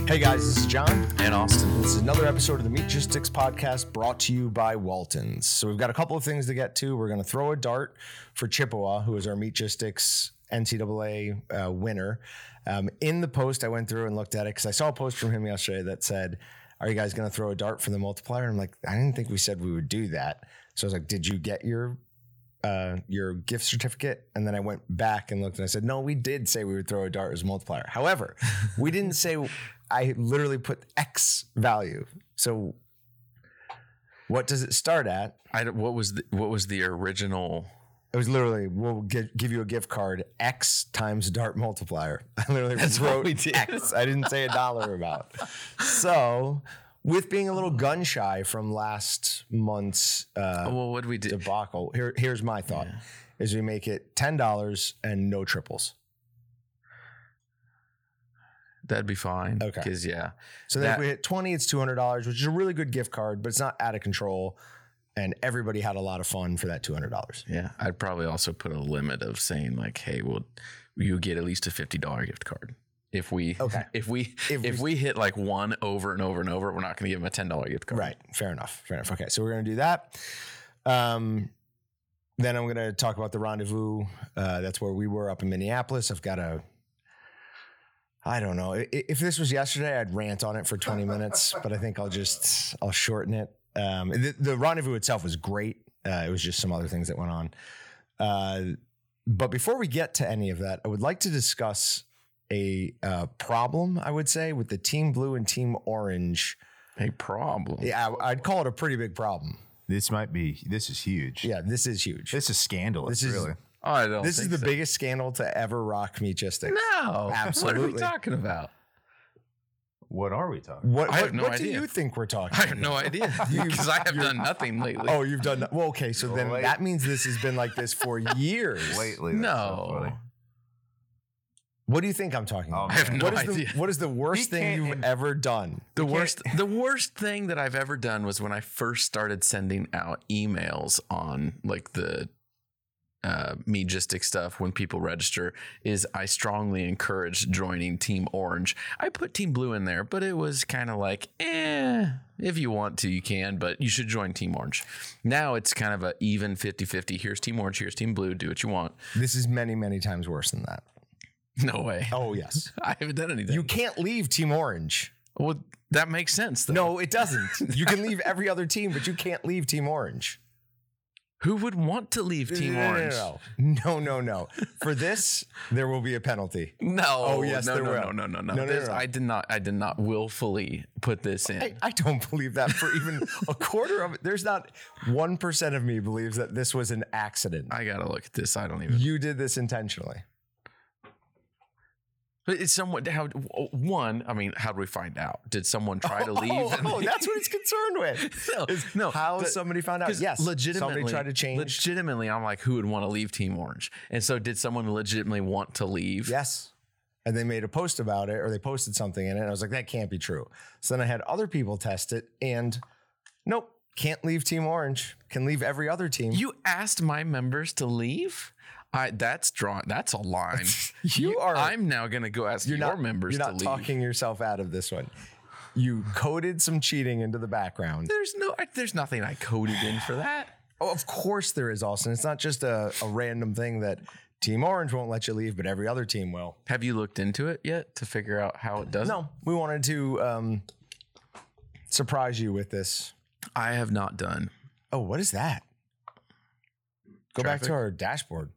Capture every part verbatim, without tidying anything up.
Hey guys, this is John. And Austin. This is another episode of the Meatgistics podcast brought to you by Waltons. So we've got a couple of things to get to. We're going to throw a dart for Chippewa, who is our Meatgistics N C double A uh, winner. Um, in the post, I went through and looked at it because I saw a post from him yesterday that said, are you guys going to throw a dart for the multiplier? And I'm like, I didn't think we said we would do that. So I was like, did you get your uh, your gift certificate? And then I went back and looked and I said, no, we did say we would throw a dart as a multiplier. However, we didn't say... I literally put X value. So what does it start at? I don't, what was the, what was the original? It was literally, we'll give, give you a gift card, X times dart multiplier. I literally That's wrote what we did. X. I didn't say a dollar about. So with being a little gun shy from last month's uh, Oh, well, what did we do? debacle, here, here's my thought, Yeah. is we make it ten dollars and no triples. That'd be fine. Okay. Because, yeah. So then That- if we hit twenty, it's two hundred dollars, which is a really good gift card, but it's not out of control. And everybody had a lot of fun for that two hundred dollars. Yeah. I'd probably also put a limit of saying, like, hey, well, you get at least a fifty dollars gift card. If we, Okay. if we, If if, we- we hit like one over and over and over, we're not going to give them a ten dollars gift card. Right. Fair enough. Fair enough. Okay. So we're going to do that. Um, then I'm going to talk about the rendezvous. Uh, that's where we were up in Minneapolis. I've got a, I don't know. I- If this was yesterday, I'd rant on it for twenty minutes, but I think I'll just, I'll shorten it. Um, the, the rendezvous itself was great. Uh, it was just some other things that went on. Uh, but before we get to any of that, I would like to discuss a uh, problem, I would say, with the Team Blue and Team Orange. A problem. Yeah, I- I'd call it a pretty big problem. This might be, this is huge. Yeah, this is huge. This is scandalous, This is- really. Oh, I don't This is think the so. biggest scandal to ever rock Meatgistics. No. Absolutely. What are we talking about? What are we talking What, I what, have no what idea. do you think we're talking I have about? no idea You- because I have done nothing lately. Oh, you've done that. Well, okay, so then Wait. that means this has been like this for years. Lately. that's so no. funny. What do you think I'm talking Oh, about? I have no what is idea. The, what is the worst He thing can't you've in- ever done? The You can't- worst, the worst thing that I've ever done was when I first started sending out emails on like the uh, Meatgistic stuff when people register. Is I strongly encourage joining Team Orange. I put Team Blue in there, but it was kind of like, eh, if you want to, you can, but you should join Team Orange. Now it's kind of a even fifty-fifty. Here's Team Orange, here's Team Blue. Do what you want. This is many, many times worse than that. No way. Oh, yes. I haven't done anything. You can't leave Team Orange. well, that makes sense. Though. No, it doesn't. You can leave every other team, but you can't leave Team Orange. Who would want to leave Team no, Orange? No, no, no, no, no. For this, there will be a penalty. No. Oh, yes, no, there no, will. no, no, no, no, No, no, This- no, no. I did not. I did not willfully put this in. I, I don't believe that for even a quarter of it. There's not one percent of me believes that this was an accident. I gotta look at this. I don't even. You did this intentionally. But it's somewhat how one. I mean, how do we find out? Did someone try to leave? Oh, and oh, leave? that's what he's concerned with. no, Is no. how the- somebody found out. 'cause Yes, legitimately somebody tried to change. Legitimately, I'm like, who would want to leave Team Orange? And so, did someone legitimately want to leave? Yes. And they made a post about it, or they posted something in it. And I was like, that can't be true. So then I had other people test it, and nope, can't leave Team Orange. Can leave every other team. You asked my members to leave. I that's drawn. That's a line. You are- I'm now gonna go ask you're your not, members You're to not leave. talking yourself out of this one. You coded some cheating into the background. There's no. There's nothing I coded in for that. Oh, of course there is, Austin. It's not just a, a random thing that Team Orange won't let you leave, but every other team will. Have you looked into it yet to figure out how it does? it? No, we wanted to um, surprise you with this. I have not done. Oh, what is that? Go back Traffic? to our dashboard.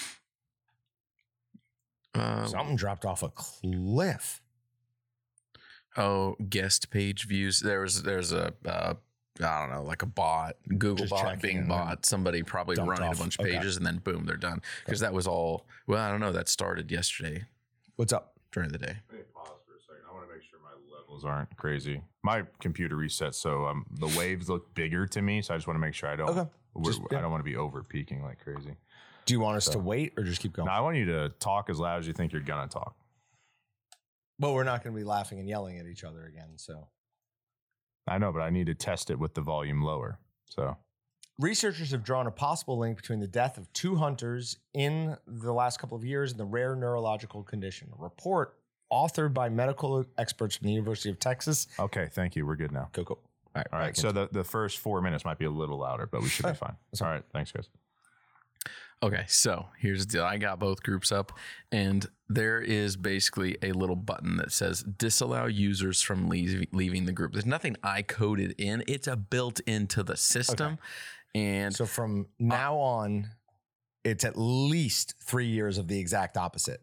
Uh, Something dropped off a cliff. oh, guest page views. There was there's a uh, I don't know, like a bot, Google Just bot, checking Bing and bot. Somebody probably dumped running off. a bunch of Okay. pages, and then boom, they're done. Because that was all. Well, I don't know. That started yesterday What's up? during the day. Let me pause for a second. I want to make sure my levels aren't crazy. My computer resets, so um, the waves look bigger to me. So I just want to make sure I don't. Okay. we're- Just- yeah. I don't want to be over peaking like crazy. Do you want us to So- wait or just keep going? No, I want you to talk as loud as you think you're gonna talk. Well, we're not going to be laughing and yelling at each other again. So, I know, but I need to test it with the volume lower. So researchers have drawn a possible link between the death of two hunters in the last couple of years and the rare neurological condition. A report authored by medical experts from the University of Texas. Okay, thank you. We're good now. Go, go. All right. All right. So the, the first four minutes might be a little louder, but we should be fine. All right. Thanks, guys. Okay, so here's the deal. I got both groups up, and there is basically a little button that says disallow users from leave, leaving the group. There's nothing I coded in. It's a built into the system. Okay. And so from now on, it's at least three years of the exact opposite.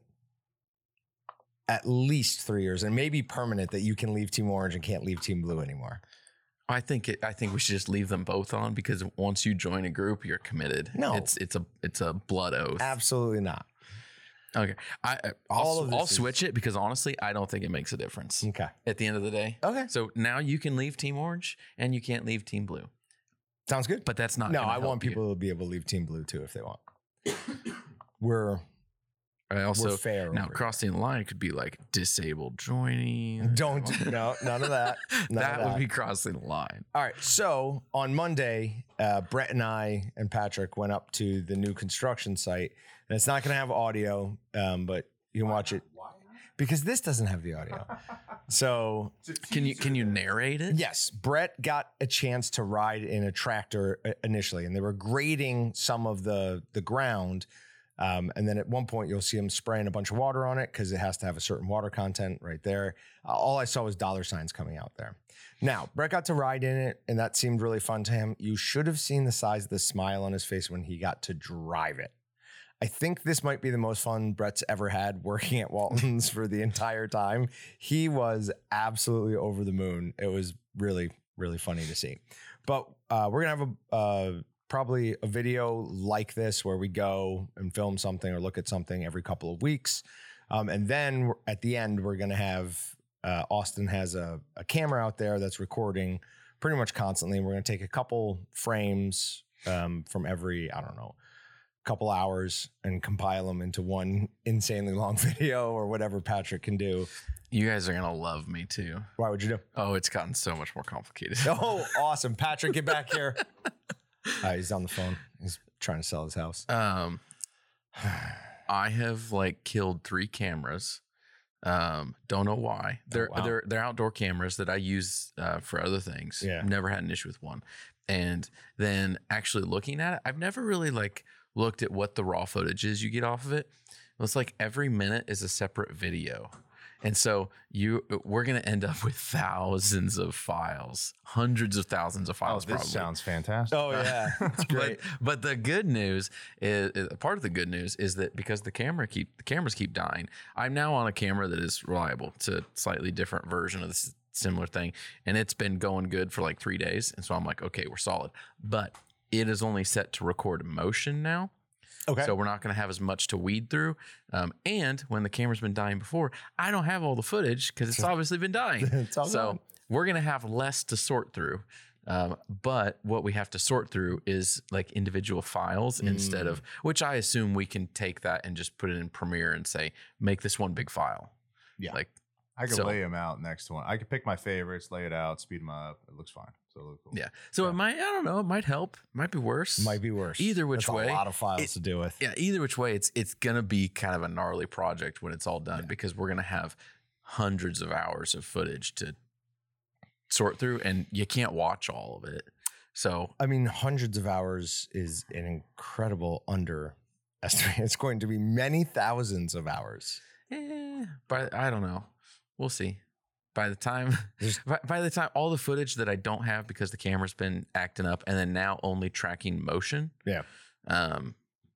At least three years, and maybe permanent that you can leave Team Orange and can't leave Team Blue anymore. I think it, I think we should just leave them both on, because once you join a group, you're committed. No. it's it's a it's a blood oath. Absolutely not. Okay, I I'll, All of this I'll is- switch it, because honestly, I don't think it makes a difference Okay. at the end of the day. Okay. So now you can leave Team Orange and you can't leave Team Blue, Sounds good. but that's not. No, gonna I help want you. people to be able to leave Team Blue too if they want. We're I also we're fair. now over crossing the line could be like disabled joining. here. Don't do- no none of that. None that of would be crossing the line. All right. So on Monday, uh, Brett and I and Patrick went up to the new construction site, and it's not going to have audio, um, but you can watch it because this doesn't have the audio. So Can you can you narrate it? yes, Brett got a chance to ride in a tractor uh, initially, and they were grading some of the the ground. Um, and then at one point, you'll see him spraying a bunch of water on it because it has to have a certain water content right there. Uh, all I saw was dollar signs coming out there. Now, Brett got to ride in it, and that seemed really fun to him. You should have seen the size of the smile on his face when he got to drive it. I think this might be the most fun Brett's ever had working at Walton's for the entire time. He was absolutely over the moon. It was really, really funny to see. But uh, we're going to have a... Uh, probably a video like this where we go and film something or look at something every couple of weeks. Um, and then we're- at the end, we're going to have, uh, Austin has a, a camera out there that's recording pretty much constantly. We're going to take a couple frames um, from every, I don't know, couple hours and compile them into one insanely long video or whatever Patrick can do. You guys are gonna love me too. Why would you do? Oh, it's gotten so much more complicated. Oh, awesome. Patrick, get back here. Uh, he's on the phone. He's trying to sell his house. Um, I have like killed three cameras. Um, don't know why. They're wow. they're they're outdoor cameras that I use uh, for other things. Yeah. Never had an issue with one. And then actually looking at it, I've never really like looked at what the raw footage is you get off of it. It's like every minute is a separate video. And so you, we're going to end up with thousands of files, hundreds of thousands of Oh, files. this probably. sounds fantastic. Oh, yeah. It's great. But, but the good news is, is part of the good news is that because the camera keep the cameras keep dying, I'm now on a camera that is reliable. It's a slightly different version of this similar thing, and it's been going good for like three days. And so I'm like, okay, we're solid. But it is only set to record motion now. Okay. So we're not going to have as much to weed through. Um, and when the camera's been dying before, I don't have all the footage because it's obviously been dying. It's all so gone. we're going to have less to sort through. Um, but what we have to sort through is like individual files Mm. instead of, which I assume we can take that and just put it in Premiere and say, make this one big file. Yeah. Like, I could So- lay them out next to one. I could pick my favorites, lay it out, speed them up. It looks fine. So it looks cool. yeah. So it might, I don't know, it might help. It might be worse. Might be worse. Either which That's way, a lot of files it- to deal with. Yeah, either which way, it's it's gonna be kind of a gnarly project when it's all done because we're gonna have hundreds of hours of footage to sort through, and you can't watch all of it. So I mean, hundreds of hours is an incredible underestimate. It's going to be many thousands of hours. eh, but I don't know. We'll see. By the time There's- by, by the time all the footage that I don't have because the camera's been acting up, and then now only tracking motion. Yeah. Um,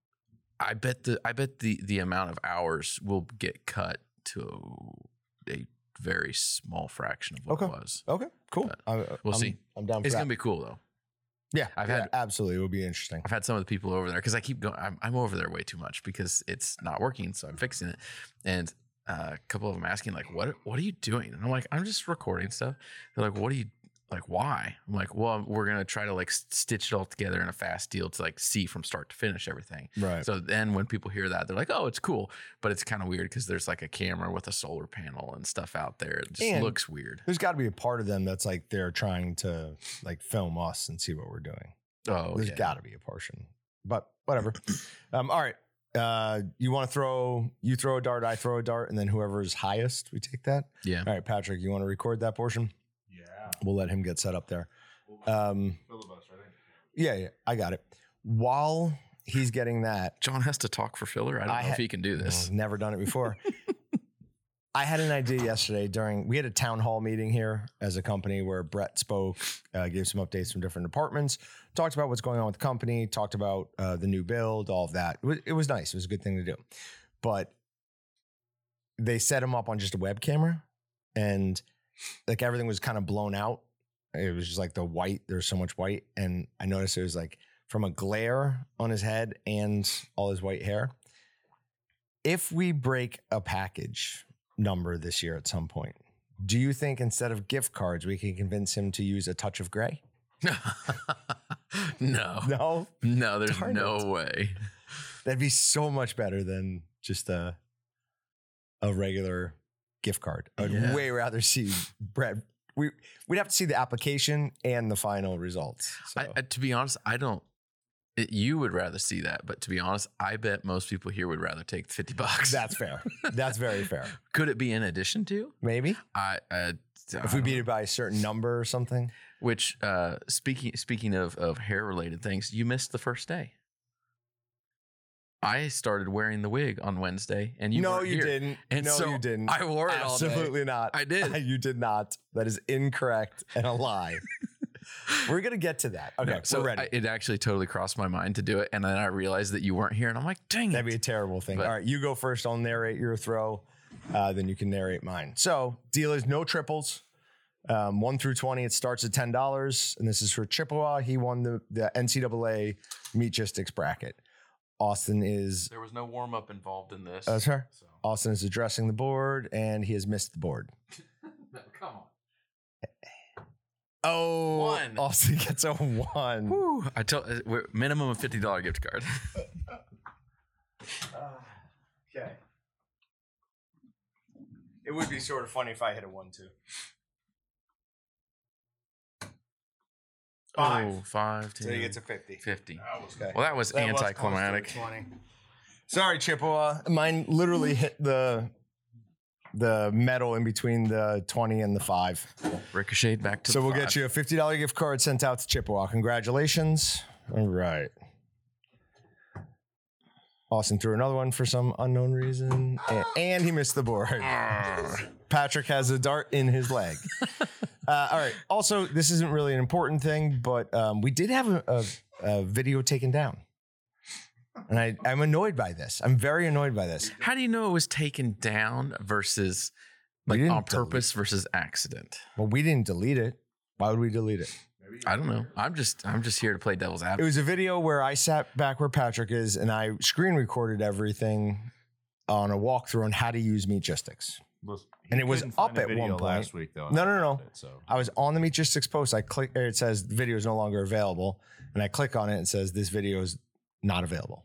I bet the I bet the the amount of hours will get cut to a very small fraction of what Okay. it was. Okay, cool. But I- we'll I'm- see. I'm down for It's that. gonna be cool though. yeah, I've yeah, had- absolutely. It will be interesting. I've had some of the people over there because I keep going. I'm, I'm over there way too much because it's not working, so I'm fixing it. And uh, a couple of them asking like, "What? What are you doing?" And I'm like, "I'm just recording stuff." They're like, "What are you like? Why?" I'm like, "Well, we're gonna try to like s- stitch it all together in a fast deal to like see from start to finish everything." Right. So then when people hear that, they're like, "Oh, it's cool," but it's kind of weird because there's like a camera with a solar panel and stuff out there. It just And- looks weird. There's got to be a part of them that's like they're trying to like film us and see what we're doing. Oh, There's yeah. got to be a portion, but whatever. um, all right. Uh, you want to throw, you throw a dart, I throw a dart, and then whoever's highest, we take that. Yeah. All right, Patrick, you want to record that portion? Yeah. We'll let him get set up there. Um, Filibuster, I think. yeah, yeah, I got it. While he's getting that, John has to talk for filler. I don't I know ha- if he can do this. I've never done it before. I had an idea yesterday during, we had a town hall meeting here as a company where Brett spoke, uh, gave some updates from different departments, talked about what's going on with the company, talked about uh, the new build, all of that. It was, it was nice. It was a good thing to do. But they set him up on just a web camera and like everything was kind of blown out. It was just like the white, there's so much white. And I noticed it was like from a glare on his head and all his white hair. If we break a package number this year at some point, do you think instead of gift cards, we can convince him to use a touch of gray? no. No? No, there's Darn no it. way. That'd be so much better than just a a regular gift card. I'd Yeah. way rather see Brett. We, we'd have to see the application and the final results. So. I, I, to be honest, I don't. It, you would rather see that, but to be honest, I bet most people here would rather take fifty bucks. That's fair. That's very fair. Could it be in addition to? Maybe. I, I If we beat it by a certain number or something. Which uh, speaking speaking of of hair related things, you missed the first day. I started wearing the wig on Wednesday, and you no, weren't you here. didn't. And no, so you didn't. I wore it all day. Absolutely not. I did. You did not. That is incorrect and a lie. We're gonna get to that. Okay, No, so we're ready. I, it actually totally crossed my mind to do it, and then I realized that you weren't here, and I'm like, dang That'd it. be a terrible thing. But- All right, you go first. I'll narrate your throw. Uh, then you can narrate mine. So deal is no triples. Um, one through twenty, it starts at ten dollars, and this is for Chippewa. He won the the N C double A Meatgistics bracket. Austin is There was no warm up involved in this. that's her. So. Austin is addressing the board, and he has missed the board. No, come on. Oh, One. Austin gets a one. Whew. I tell uh, we're minimum of fifty dollar gift card. Okay. It would be sort of funny if I hit a one too. Five. Oh, five, ten, So he gets a fifty. fifty. Okay. Well, that was That was anticlimactic. close to a twenty. Sorry, Chippewa. Mine literally hit the the metal in between the twenty and the five. Ricocheted back to So the we'll five. get you a fifty dollar gift card sent out to Chippewa. Congratulations. All right. Austin threw another one for some unknown reason, and, and he missed the board. Patrick has a dart in his leg. Uh, all right. Also, this isn't really an important thing, but um, we did have a, a, a video taken down. And I, I'm annoyed by this. I'm very annoyed by this. How do you know it was taken down versus like didn't on purpose versus accident? Well, we didn't delete it. Why would we delete it? I don't know. I'm just I'm just here to play devil's It advocate. was a video where I sat back where Patrick is and I screen recorded everything on a walkthrough on how to use Meatgistics. And it was Couldn't up find a at video one point. last week though. and No, I no, no. found it, so. I was on the Meatgistics post. I click, or it says the video is no longer available. And I click on it and it says this video is not available.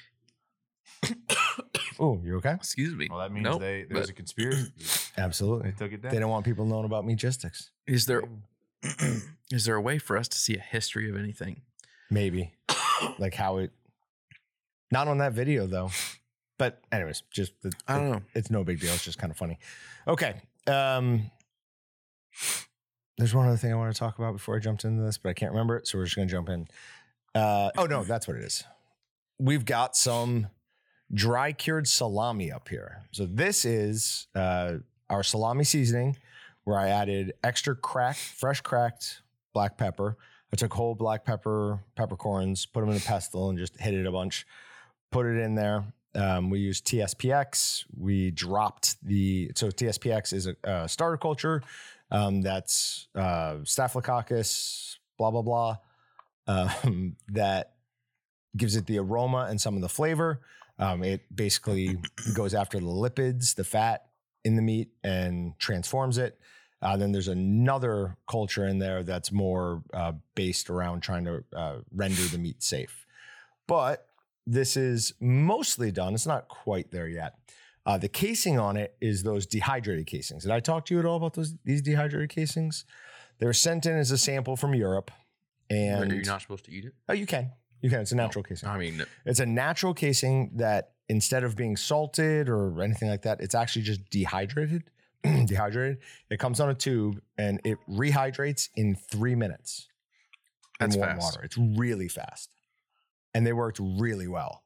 Oh, you okay? Excuse me. Well, that means Nope, they there's but a conspiracy. Absolutely. They took it down. They don't want people knowing about Meatgistics. is there is there a way for us to see a history of anything? Maybe. Like how it, not on that video though. But anyways, just the, I don't know. it's no big deal. It's just kind of funny. Okay. Um, there's one other thing I want to talk about before I jumped into this, but I can't remember it. So we're just going to jump in. Uh, oh, no, that's what it is. We've got some dry cured salami up here. So this is uh, our salami seasoning where I added extra cracked, fresh cracked black pepper. I took whole black pepper, peppercorns, put them in a pestle and just hit it a bunch, put it in there. Um, we used T S P X. We dropped the, so T S P X is a, a starter culture um, that's uh, Staphylococcus, blah, blah, blah, um, that gives it the aroma and some of the flavor. Um, it basically goes after the lipids, the fat in the meat and transforms it. Uh, then there's another culture in there that's more uh, based around trying to uh, render the meat safe. But this is mostly done. It's not quite there yet. Uh, the casing on it is those dehydrated casings. Did I talk to you at all about those these dehydrated casings? They were sent in as a sample from Europe. And Are you not supposed to eat it? oh, you can. You can. It's a natural casing. I mean, It's a natural casing that instead of being salted or anything like that, it's actually just dehydrated. dehydrated. It comes on a tube and it rehydrates in three minutes. That's in warm fast. water. It's really fast. And they worked really well.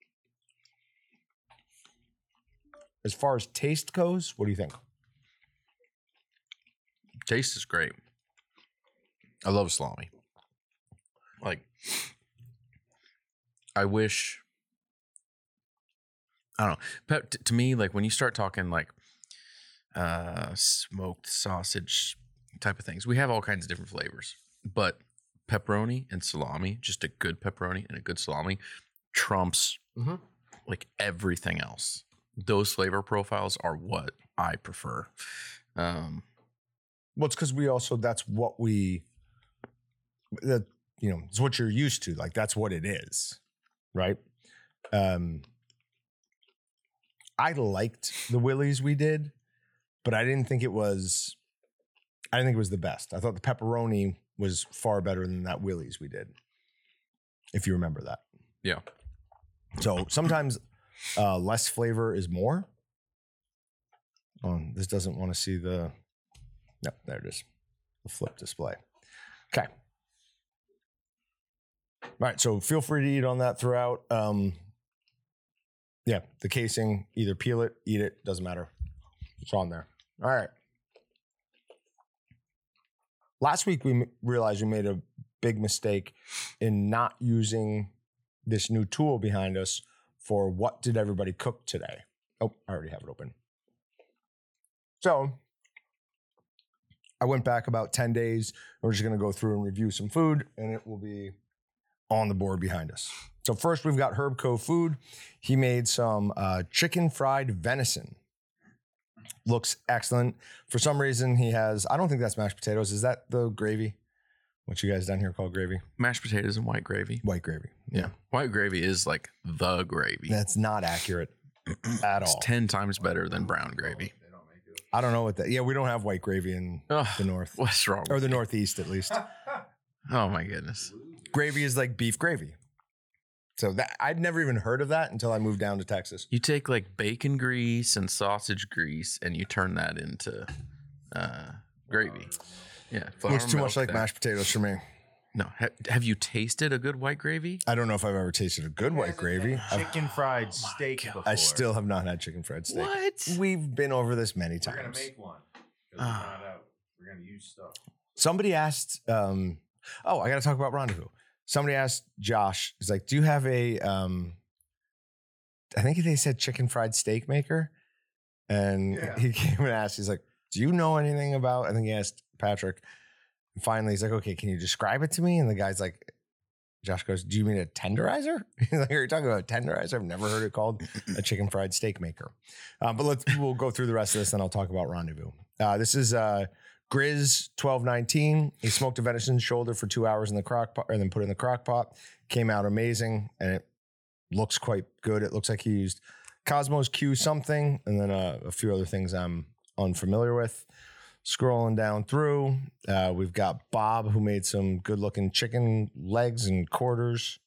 As far as taste goes, what do you think? Taste is great. I love salami. Like, I wish, I don't know. But t- to me, like when you start talking like uh, smoked sausage type of things, we have all kinds of different flavors. But pepperoni and salami, just a good pepperoni and a good salami, trumps Mm-hmm. like everything else. Those flavor profiles are what I prefer. Um, Well, it's because we also, that's what we, that, you know, it's what you're used to. Like, that's what it is. Right. Um, I liked the Willys we did, but I didn't think it was, I didn't think it was the best. I thought the pepperoni was far better than that Willys we did. If you remember that. yeah. So sometimes uh, less flavor is more. Oh, this doesn't want to see the, no, there it is. The flip display. Okay. All right. So feel free to eat on that throughout. Um, yeah, the casing, either peel it, eat it, doesn't matter. It's on there. All right. Last week, we m- realized we made a big mistake in not using this new tool behind us for what did everybody cook today. Oh, I already have it open. So I went back about ten days. We're just going to go through and review some food, and it will be on the board behind us. So first, we've got Herbco Food. He made some uh, chicken fried venison. Looks excellent. For some reason, he has, I don't think that's mashed potatoes. Is that the gravy? What you guys down here call gravy? Mashed potatoes and white gravy. White gravy. Yeah. White gravy is like the gravy. That's not accurate at It's all. ten times better than brown gravy. I don't know what that, yeah, we don't have white gravy in Ugh, the north. what's wrong Or with the you? Northeast, at least. Oh my goodness. Gravy is like beef gravy. So that I'd never even heard of that until I moved down to Texas. You take like bacon grease and sausage grease and you turn that into uh, gravy. Yeah. flour, Looks too milk, much like that. mashed potatoes for me. No. Ha- have you tasted a good white gravy? I don't know if I've ever tasted a good white gravy. I've- Chicken fried steak God. before. I still have not had chicken fried steak. What? We've been over this many We're gonna times. make one. 'cause we Ah. found out we're gonna use stuff. Somebody asked, um, oh, I got to talk about Rendezvous. Somebody asked Josh, he's like, do you have a, um, I think they said chicken fried steak maker. And Yeah. he came and asked, he's like, do you know anything about, I think he asked Patrick. And finally, he's like, okay, can you describe it to me? And the guy's like, Josh goes, do you mean a tenderizer? He's like, are you talking about a tenderizer? I've never heard it called a chicken fried steak maker. Um, but let's, we'll go through the rest of this and I'll talk about Rendezvous. Uh, this is uh, Grizz twelve nineteen. He smoked a venison shoulder for two hours in the crock pot and then put it in the crock pot. Came out amazing and it looks quite good. It looks like he used Cosmos Q something and then uh, a few other things I'm unfamiliar with. Scrolling down through, uh, we've got Bob who made some good looking chicken legs and quarters.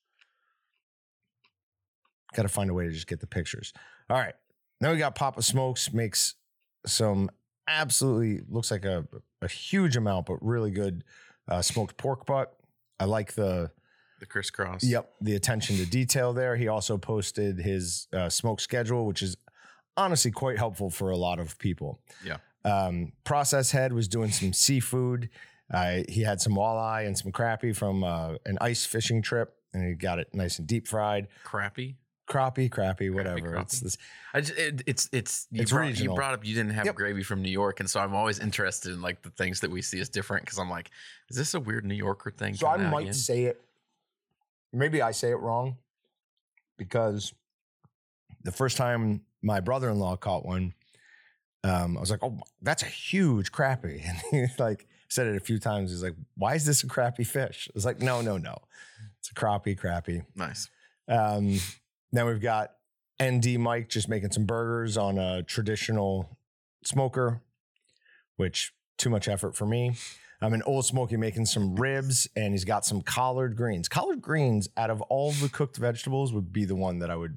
Got to find a way to just get the pictures. All right. Then we got Papa Smokes makes some absolutely looks like a, a huge amount, but really good uh, smoked pork butt. I like the, The crisscross. yep, the attention to detail there. He also posted his uh, smoke schedule, which is honestly quite helpful for a lot of people. Yeah. Um, Process Head was doing some seafood. Uh, he had some walleye and some crappie from uh, an ice fishing trip, and he got it nice and deep fried. Crappy. Crappie, crappie, whatever. crappie. It's this. I just, it, it's it's you, It's brought, you regional. brought up you didn't have Yep. gravy from New York, and so I'm always interested in like the things that we see as different because I'm like, is this a weird New Yorker thing? So I coming out might again? say it. Maybe I say it wrong because the first time my brother-in-law caught one, um, I was like, "Oh, that's a huge crappie," and he like said it a few times. He's like, "Why is this a crappie fish?" I was like, "No, no, no, it's a crappie, crappie." nice. Um, then we've got N D Mike just making some burgers on a traditional smoker, which too much effort for me. I'm in Old Smoky making some ribs, and he's got some collard greens. Collard greens, out of all the cooked vegetables, would be the one that I would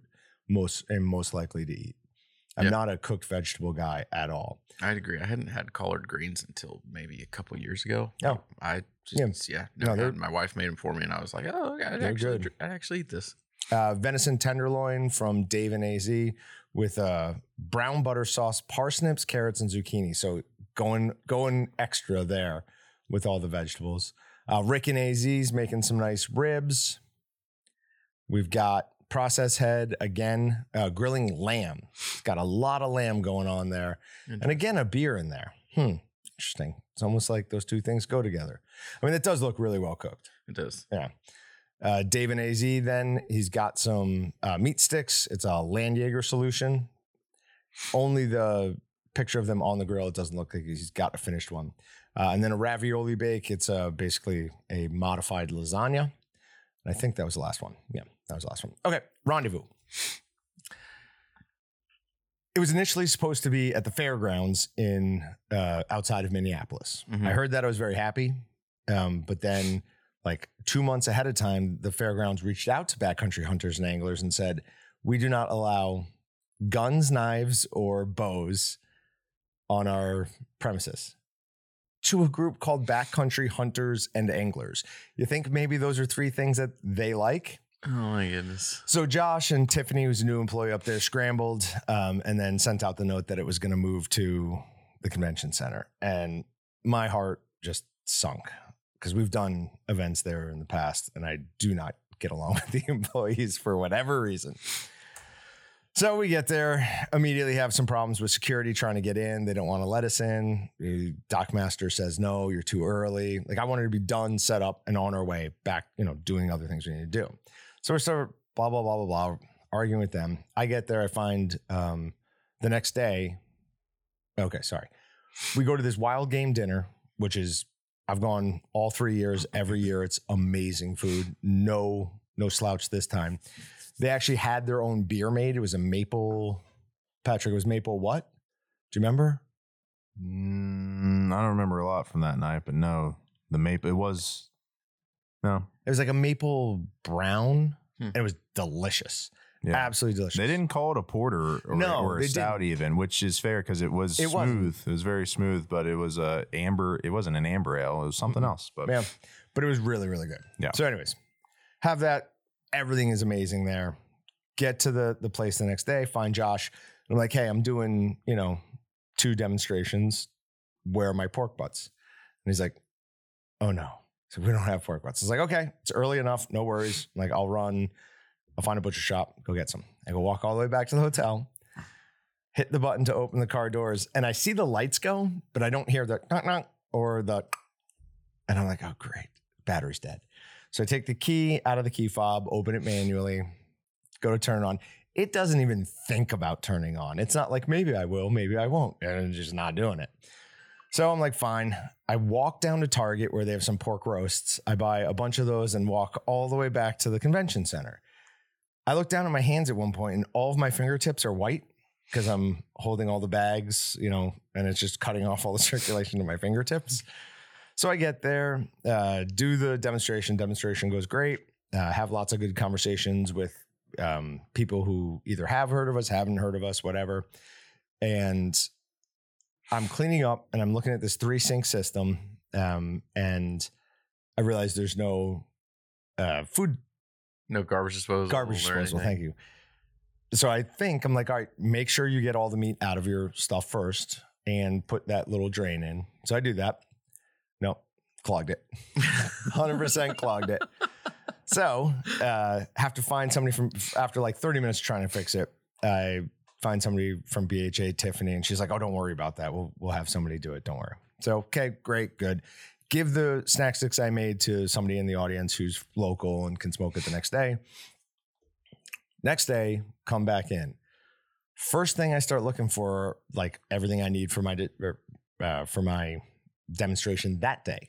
most am most likely to eat. I'm Yeah. not a cooked vegetable guy at all. I'd agree. I hadn't had collard greens until maybe a couple years ago. Oh. I just, yeah, No, never they're- had. My wife made them for me, and I was like, oh, okay, I'd They're actually, good. I'd actually eat this. Uh, venison tenderloin from Dave and A Z with uh, brown butter sauce, parsnips, carrots, and zucchini. So going going extra there with all the vegetables. Uh, Rick and A Z's making some nice ribs. We've got process head again, uh, grilling lamb. It's got a lot of lamb going on there. And again, a beer in there. Hmm. Interesting. It's almost like those two things go together. I mean, it does look really well cooked. It does. Yeah. Uh, Dave and A Z, then he's got some uh, meat sticks. It's a Landjaeger solution. Only the picture of them on the grill, it doesn't look like he's got a finished one. Uh, and then a ravioli bake. It's uh, basically a modified lasagna. And I think that was the last one. Yeah, that was the last one. Okay, Rendezvous. It was initially supposed to be at the fairgrounds in uh, outside of Minneapolis. Mhm. I heard that. I was very happy. Um, but then like two months ahead of time, the fairgrounds reached out to backcountry hunters and anglers and said, we do not allow guns, knives, or bows on our premises. To a group called Backcountry Hunters and Anglers. You think maybe those are three things that they like? Oh my goodness. So Josh and Tiffany, who's a new employee up there, scrambled um, and then sent out the note that it was going to move to the convention center. And my heart just sunk because we've done events there in the past and I do not get along with the employees for whatever reason. So we get there, immediately have some problems with security trying to get in. They don't want to let us in. The dockmaster says, no, you're too early. Like I wanted to be done, set up, and on our way back, you know, doing other things we need to do. So we start blah, blah, blah, blah, blah, arguing with them. I get there. I find um, the next day. Okay, sorry. We go to this wild game dinner, which is, I've gone all three years. Every year it's amazing food. No, no slouch this time. They actually had their own beer made. It was a maple, Patrick, it was maple what? Do you remember? Mm, I don't remember a lot from that night, but no, the maple, it was, no. It was like a maple brown. Hmm. And it was delicious. Yeah. Absolutely delicious. They didn't call it a porter or, No, or a they stout didn't. even, which is fair because it was It wasn't. smooth. It was very smooth, but it was a amber. It wasn't an amber ale. It was something Mhm. else. But Yeah. But it was really, really good. Yeah. So anyways, have that. Everything is amazing there. Get to the, the place the next day, find Josh. I'm like, hey, I'm doing, you know, two demonstrations. Where are my pork butts? And he's like, oh no. So we don't have pork butts. It's like, okay, it's early enough. No worries. I'm like, I'll run. I'll find a butcher shop. Go get some. I go walk all the way back to the hotel. Hit the button to open the car doors. And I see the lights go, but I don't hear the knock knock or the. And I'm like, oh, great. Battery's dead. So I take the key out of the key fob, open it manually, go to turn it on. It doesn't even think about turning on. It's not like maybe I will, maybe I won't. And it's just not doing it. So I'm like, fine. I walk down to Target where they have some pork roasts. I buy a bunch of those and walk all the way back to the convention center. I look down at my hands at one point and all of my fingertips are white because I'm holding all the bags, you know, and it's just cutting off all the circulation to my fingertips. So I get there, uh, do the demonstration. Demonstration goes great. Uh, have lots of good conversations with um, people who either have heard of us, haven't heard of us, whatever. And I'm cleaning up and I'm looking at this three sink system. Um, and I realize there's no uh, food No garbage disposal. garbage or disposal. anything. Thank you. So I think I'm like, all right, make sure you get all the meat out of your stuff first and put that little drain in. So I do that. No, clogged it. one hundred percent clogged it. So uh, have to find somebody from after like thirty minutes trying to fix it. I find somebody from B H A, Tiffany, and she's like, oh, don't worry about that. We'll we'll have somebody do it. Don't worry. So, okay, great, good. Give the snack sticks I made to somebody in the audience who's local and can smoke it the next day. Next day, come back in. First thing I start looking for, like everything I need for my de- or, uh, for my demonstration that day.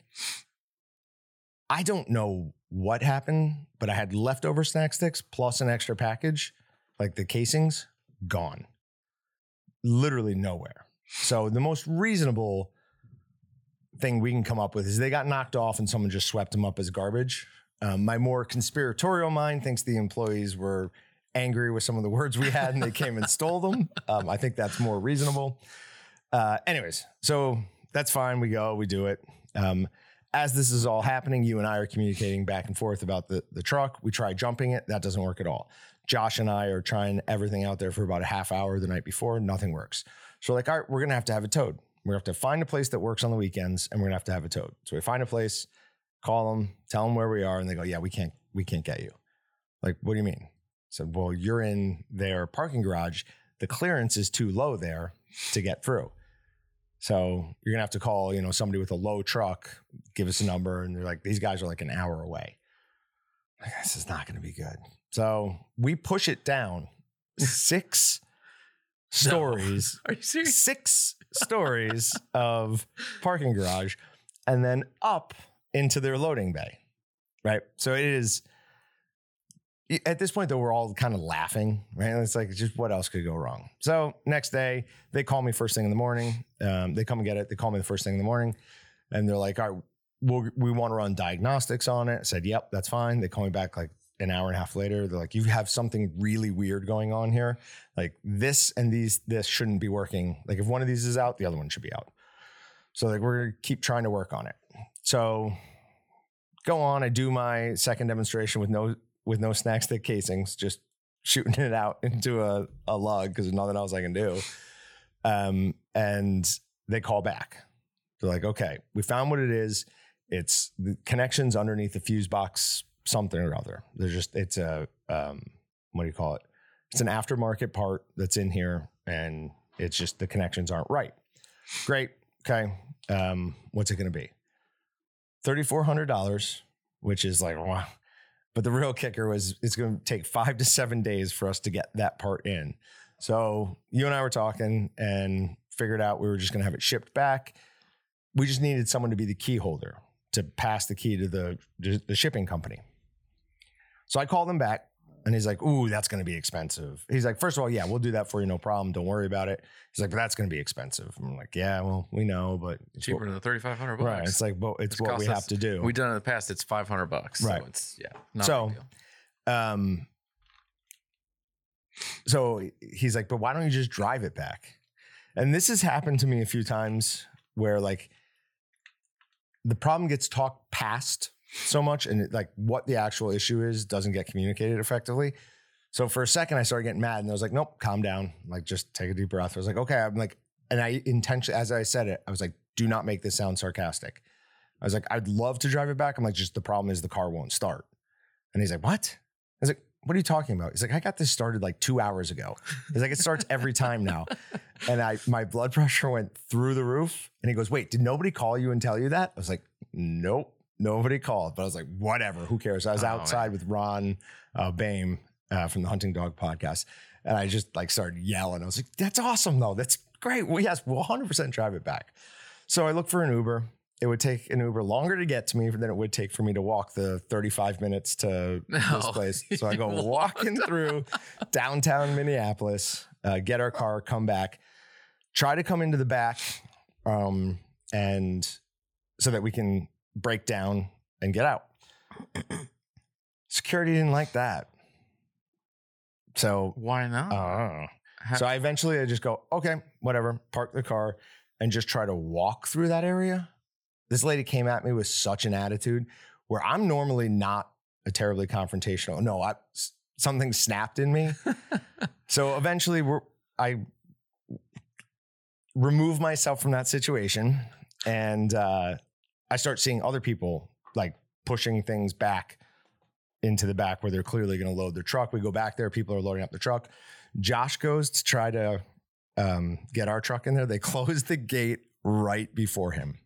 I don't know what happened, but I had leftover snack sticks plus an extra package, like the casings, gone. Literally nowhere. So the most reasonable thing we can come up with is they got knocked off and someone just swept them up as garbage. Um, my more conspiratorial mind thinks the employees were angry with some of the words we had and they came and stole them. Um, I think that's more reasonable. Uh, anyways, so that's fine. We go, we do it. Um, as this is all happening, you and I are communicating back and forth about the, the truck. We try jumping it. That doesn't work at all. Josh and I are trying everything out there for about a half hour the night before. Nothing works. So we're like, all right, we're going to have to have it towed. We're going to have to find a place that works on the weekends and we're going to have to have it towed. So we find a place, call them, tell them where we are. And they go, yeah, we can't, we can't get you. Like, what do you mean? I said, well, you're in their parking garage. The clearance is too low there to get through. So you're going to have to call, you know, somebody with a low truck, give us a number. And they're like, these guys are like an hour away. Like, this is not going to be good. So we push it down six stories. No. Are you serious? Six stories of parking garage and then up into their loading bay. Right. So it is. At this point, though, we're all kind of laughing, right? It's like, just what else could go wrong? So next day, they call me first thing in the morning. Um, they come and get it. They call me the first thing in the morning. And they're like, all right, we'll, we want to run diagnostics on it. I said, yep, that's fine. They call me back like an hour and a half later. They're like, you have something really weird going on here. Like this and these, this shouldn't be working. Like if one of these is out, the other one should be out. So like, we're going to keep trying to work on it. So go on. I do my second demonstration with no... with no snack stick casings, just shooting it out into a, a lug because there's nothing else I can do. Um, and they call back. They're like, okay, we found what it is. It's the connections underneath the fuse box, something or other. There's just, it's a, um, what do you call it? It's an aftermarket part that's in here and it's just the connections aren't right. Great. Okay. Um, what's it going to be? three thousand four hundred dollars, which is like, wow. But the real kicker was it's going to take five to seven days for us to get that part in. So you and I were talking and figured out we were just going to have it shipped back. We just needed someone to be the key holder to pass the key to the, the shipping company. So I called him back and he's like, ooh, that's going to be expensive. He's like, first of all, yeah, we'll do that for you. No problem. Don't worry about it. He's like, but that's going to be expensive. I'm like, yeah, well, we know, but it's cheaper what, than thirty-five hundred bucks. Right. It's like, well, it's, It's what we cost have us- to do. We've done it in the past. It's five hundred bucks. Right. So it's, yeah. Not So- a big deal. Um, so he's like, but why don't you just drive it back? And this has happened to me a few times where like the problem gets talked past so much and it, like what the actual issue is doesn't get communicated effectively. So for a second I started getting mad and I was like, nope, calm down. Like just take a deep breath. I was like, okay. I'm like, and I intentionally, as I said it, I was like, do not make this sound sarcastic. I was like, I'd love to drive it back. I'm like, just the problem is the car won't start. And he's like, what? I was like, what are you talking about? He's like, I got this started like two hours ago. He's like, it starts every time now. And I, my blood pressure went through the roof. And he goes, wait, did nobody call you and tell you that? I was like, nope, nobody called. But I was like, whatever, who cares? I was Oh, outside man. with Ron uh, Boehm uh, from the Hunting Dog podcast. And I just like started yelling. I was like, that's awesome though. That's great. Well, yes, we'll one hundred percent drive it back. So I looked for an Uber. It would take an Uber longer to get to me than it would take for me to walk the thirty-five minutes to No. this place. So I go You walking through downtown Minneapolis, uh, get our car, come back, try to come into the back, um, and so that we can break down and get out. Security didn't like that. So Why not? uh, Ha- so I eventually I just go, okay, whatever, park the car and just try to walk through that area. This lady came at me with such an attitude where I'm normally not a terribly confrontational. No, I, s- something snapped in me. So eventually we're, I remove myself from that situation and uh, I start seeing other people like pushing things back into the back where they're clearly going to load their truck. We go back there. People are loading up the truck. Josh goes to try to um, get our truck in there. They close the gate right before him.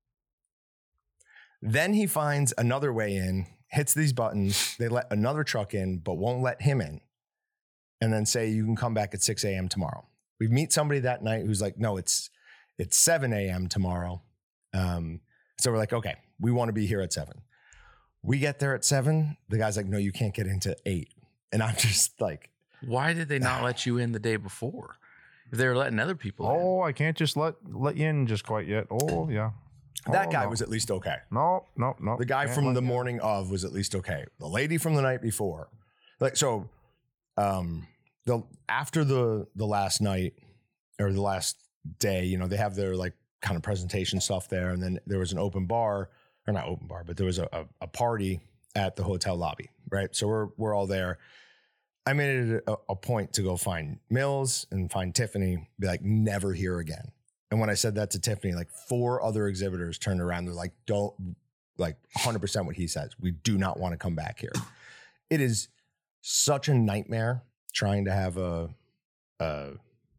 Then he finds another way in, hits these buttons. They let another truck in, but won't let him in. And then say, you can come back at six a.m. tomorrow. We meet somebody that night who's like, no, it's it's seven a.m. tomorrow. Um, so we're like, okay, we want to be here at seven. We get there at seven. The guy's like, no, you can't get into eight. And I'm just like, Why did they not let you in the day before? If they were letting other people in. Oh, I can't just let let you in just quite yet. Oh, yeah. that Oh, guy no. was at least okay. No, no, no. The guy Can't from let the you in. morning of was at least okay. The lady from the night before, like, so um, the after the the last night or the last day, you know, they have their like kind of presentation stuff there, and then there was an open bar, or not open bar, but there was a, a, a party at the hotel lobby, right? So we're we're all there. I made it a, a point to go find Mills and find Tiffany, be like, never here again. And when I said that to Tiffany, like four other exhibitors turned around. They're like, don't, like one hundred percent what he says. We do not want to come back here. It is such a nightmare trying to have a, a,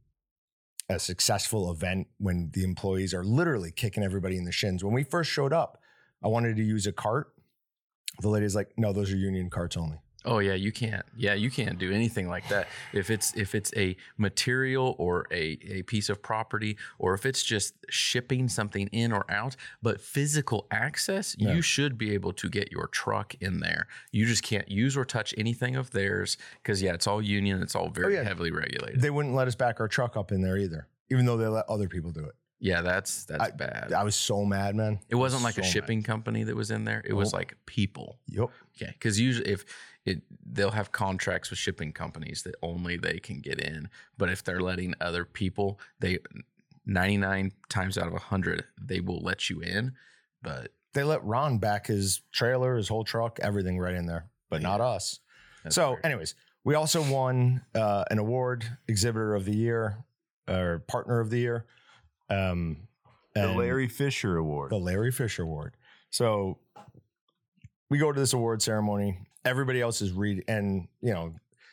a successful event when the employees are literally kicking everybody in the shins. When we first showed up, I wanted to use a cart. The lady's like, no, those are union carts only. Oh yeah, you can't. Yeah, you can't do anything like that. If it's if it's a material or a, a piece of property, or if it's just shipping something in or out, but physical access, Yeah. you should be able to get your truck in there. You just can't use or touch anything of theirs because yeah, it's all union. It's all very Oh, yeah. heavily regulated. They wouldn't let us back our truck up in there either, even though they let other people do it. yeah, that's that's I- bad. I was so mad, man. it wasn't like so a mad. shipping company that was in there. It was Nope. like people. Yep. Yeah, because usually if it they'll have contracts with shipping companies that only they can get in, but if they're letting other people, they ninety-nine times out of one hundred they will let you in. But They let Ron back his trailer, his whole truck, everything right in there, but not us. that's So, weird. anyways, we also won uh, an award, Exhibitor of the Year or Partner of the Year. Um, The and Larry Fisher Award. the Larry Fisher Award. So we go to this award ceremony. Everybody else is reading, and you know,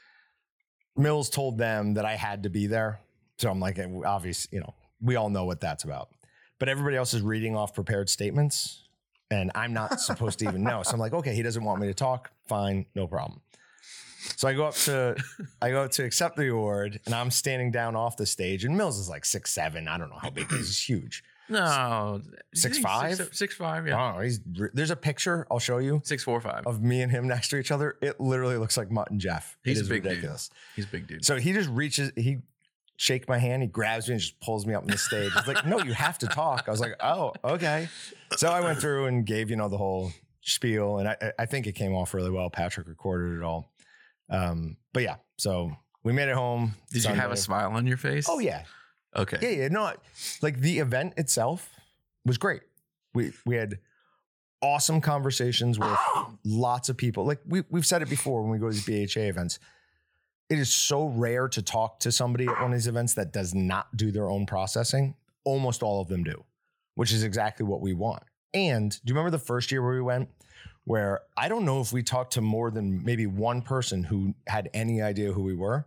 Mills told them that I had to be there. So I'm like, obvious, you know, we all know what that's about. But everybody else is reading off prepared statements, and I'm not supposed to even know. So I'm like, okay, he doesn't want me to talk. Fine, no problem. So I go up to I go up to accept the award, and I'm standing down off the stage, and Mills is like six seven. I don't know how big he is. He's huge. no Six six five? six, six five I yeah don't know. He's there's a picture I'll show you six four five. of me and him next to each other. It literally looks like Mutt and Jeff. He's it a is big dude. ridiculous. He's a big dude. So he just reaches, he shake my hand, he grabs me and just pulls me up on the stage. He's like, no, you have to talk. I was like, oh, okay. So I went through and gave, you know, the whole spiel, and I, I think it came off really well. Patrick recorded it all. Um, but yeah, so we made it home. Did you have Sunday. a smile on your face? Oh yeah. Okay. Yeah, yeah. No, like the event itself was great. We we had awesome conversations with lots of people. Like we we've said it before when we go to these B H A events. It is so rare to talk to somebody at one of these events that does not do their own processing. Almost all of them do, which is exactly what we want. And do you remember the first year where we went, where I don't know if we talked to more than maybe one person who had any idea who we were?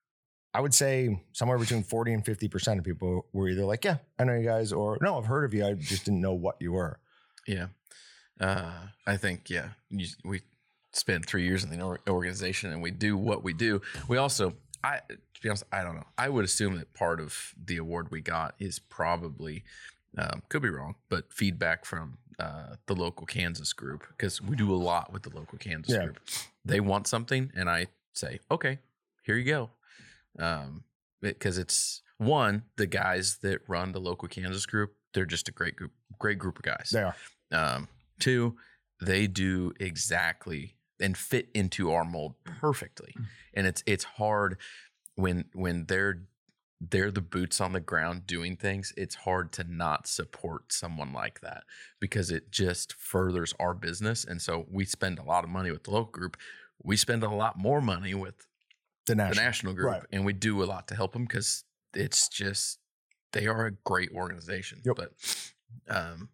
I would say somewhere between forty and fifty percent of people were either like, yeah, I know you guys, or no, I've heard of you. I just didn't know what you were. Yeah. Uh, I think, yeah, you, we spent three years in the or- organization and we do what we do. We also, I, to be honest, I don't know. I would assume that part of the award we got is probably, um, could be wrong, but feedback from uh, the local Kansas group, because we do a lot with the local Kansas Yeah. group. They want something and I say, okay, here you go. Um, because it's one, the guys that run the local Kansas group, they're just a great group, great group of guys. They are. Um, two, they do exactly and fit into our mold perfectly. And it's it's hard when when they're they're the boots on the ground doing things. It's hard to not support someone like that because it just furthers our business. And so we spend a lot of money with the local group. We spend a lot more money with The the national. national group, Right. and we do a lot to help them because it's just they are a great organization. Yep. But um,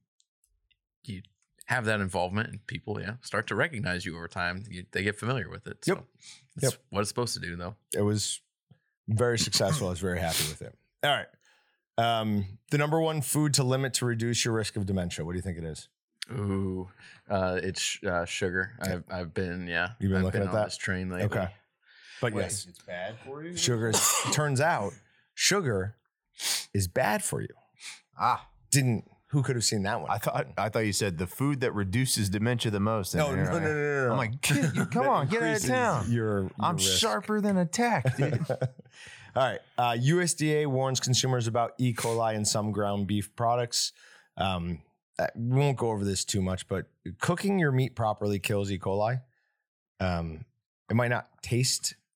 you have that involvement, and people, yeah, start to recognize you over time. You, they get familiar with it. So Yep. that's Yep. what it's supposed to do, though. It was very successful. I was very happy with it. All right. Um, the number one food to limit to reduce your risk of dementia. What do you think it is? Ooh, uh, it's uh, sugar. I've I've been yeah. You've been I've looking been at on that? this train lately. Okay. But Wait, yes, it's bad for you. sugar is, turns out sugar is bad for you. Ah, Didn't, who could have seen that one? I thought I thought you said the food that reduces dementia the most. no, And no, you're no, no, like- no, no. I'm like, "Kid, you- come That on, get out of increases town. Your, your I'm risk. sharper than a tack, dude. All right. Uh, U S D A warns consumers about E. coli in some ground beef products. Um, uh, we won't go over this too much, but cooking your meat properly kills E. coli. Um, it might not taste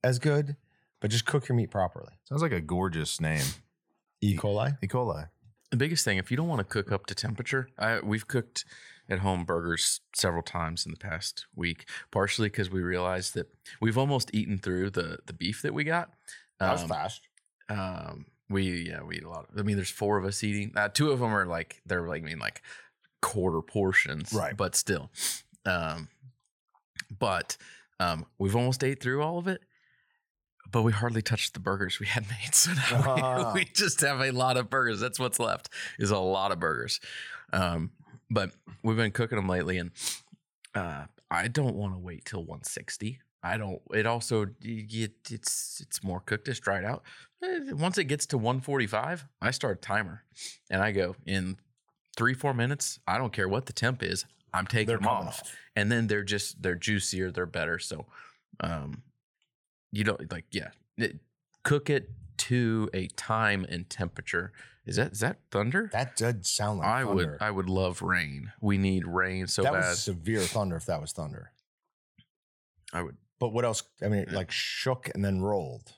as good, but just cook your meat properly. Sounds like a gorgeous name. E. coli? E. coli. The biggest thing, if you don't want to cook up to temperature, I, we've cooked at home burgers several times in the past week, partially because we realized that we've almost eaten through the the beef that we got. That was Um, fast. Um, we yeah we eat a lot. Of, I mean, there's four of us eating. Uh, two of them are like they're like I mean like quarter portions, Right. But still, um, but um, we've almost ate through all of it. But we hardly touched the burgers we had made, so now Ah. we, we just have a lot of burgers. That's what's left is a lot of burgers. Um, but we've been cooking them lately, and uh, I don't want to wait till one sixty. I don't. It also you get it's it's more cooked, it's dried out. Eh, Once it gets to one forty-five, I start a timer, and I go in three four minutes. I don't care what the temp is. I'm taking They're them coming off. off. and then they're just they're juicier, they're better. So, um, you don't like yeah, it, cook it to a time and temperature. Is that is that thunder? That did sound like I thunder. would I would love rain. We need rain so that bad. was severe thunder if that was thunder. I would. But what else? I mean, it Yeah. like shook and then rolled.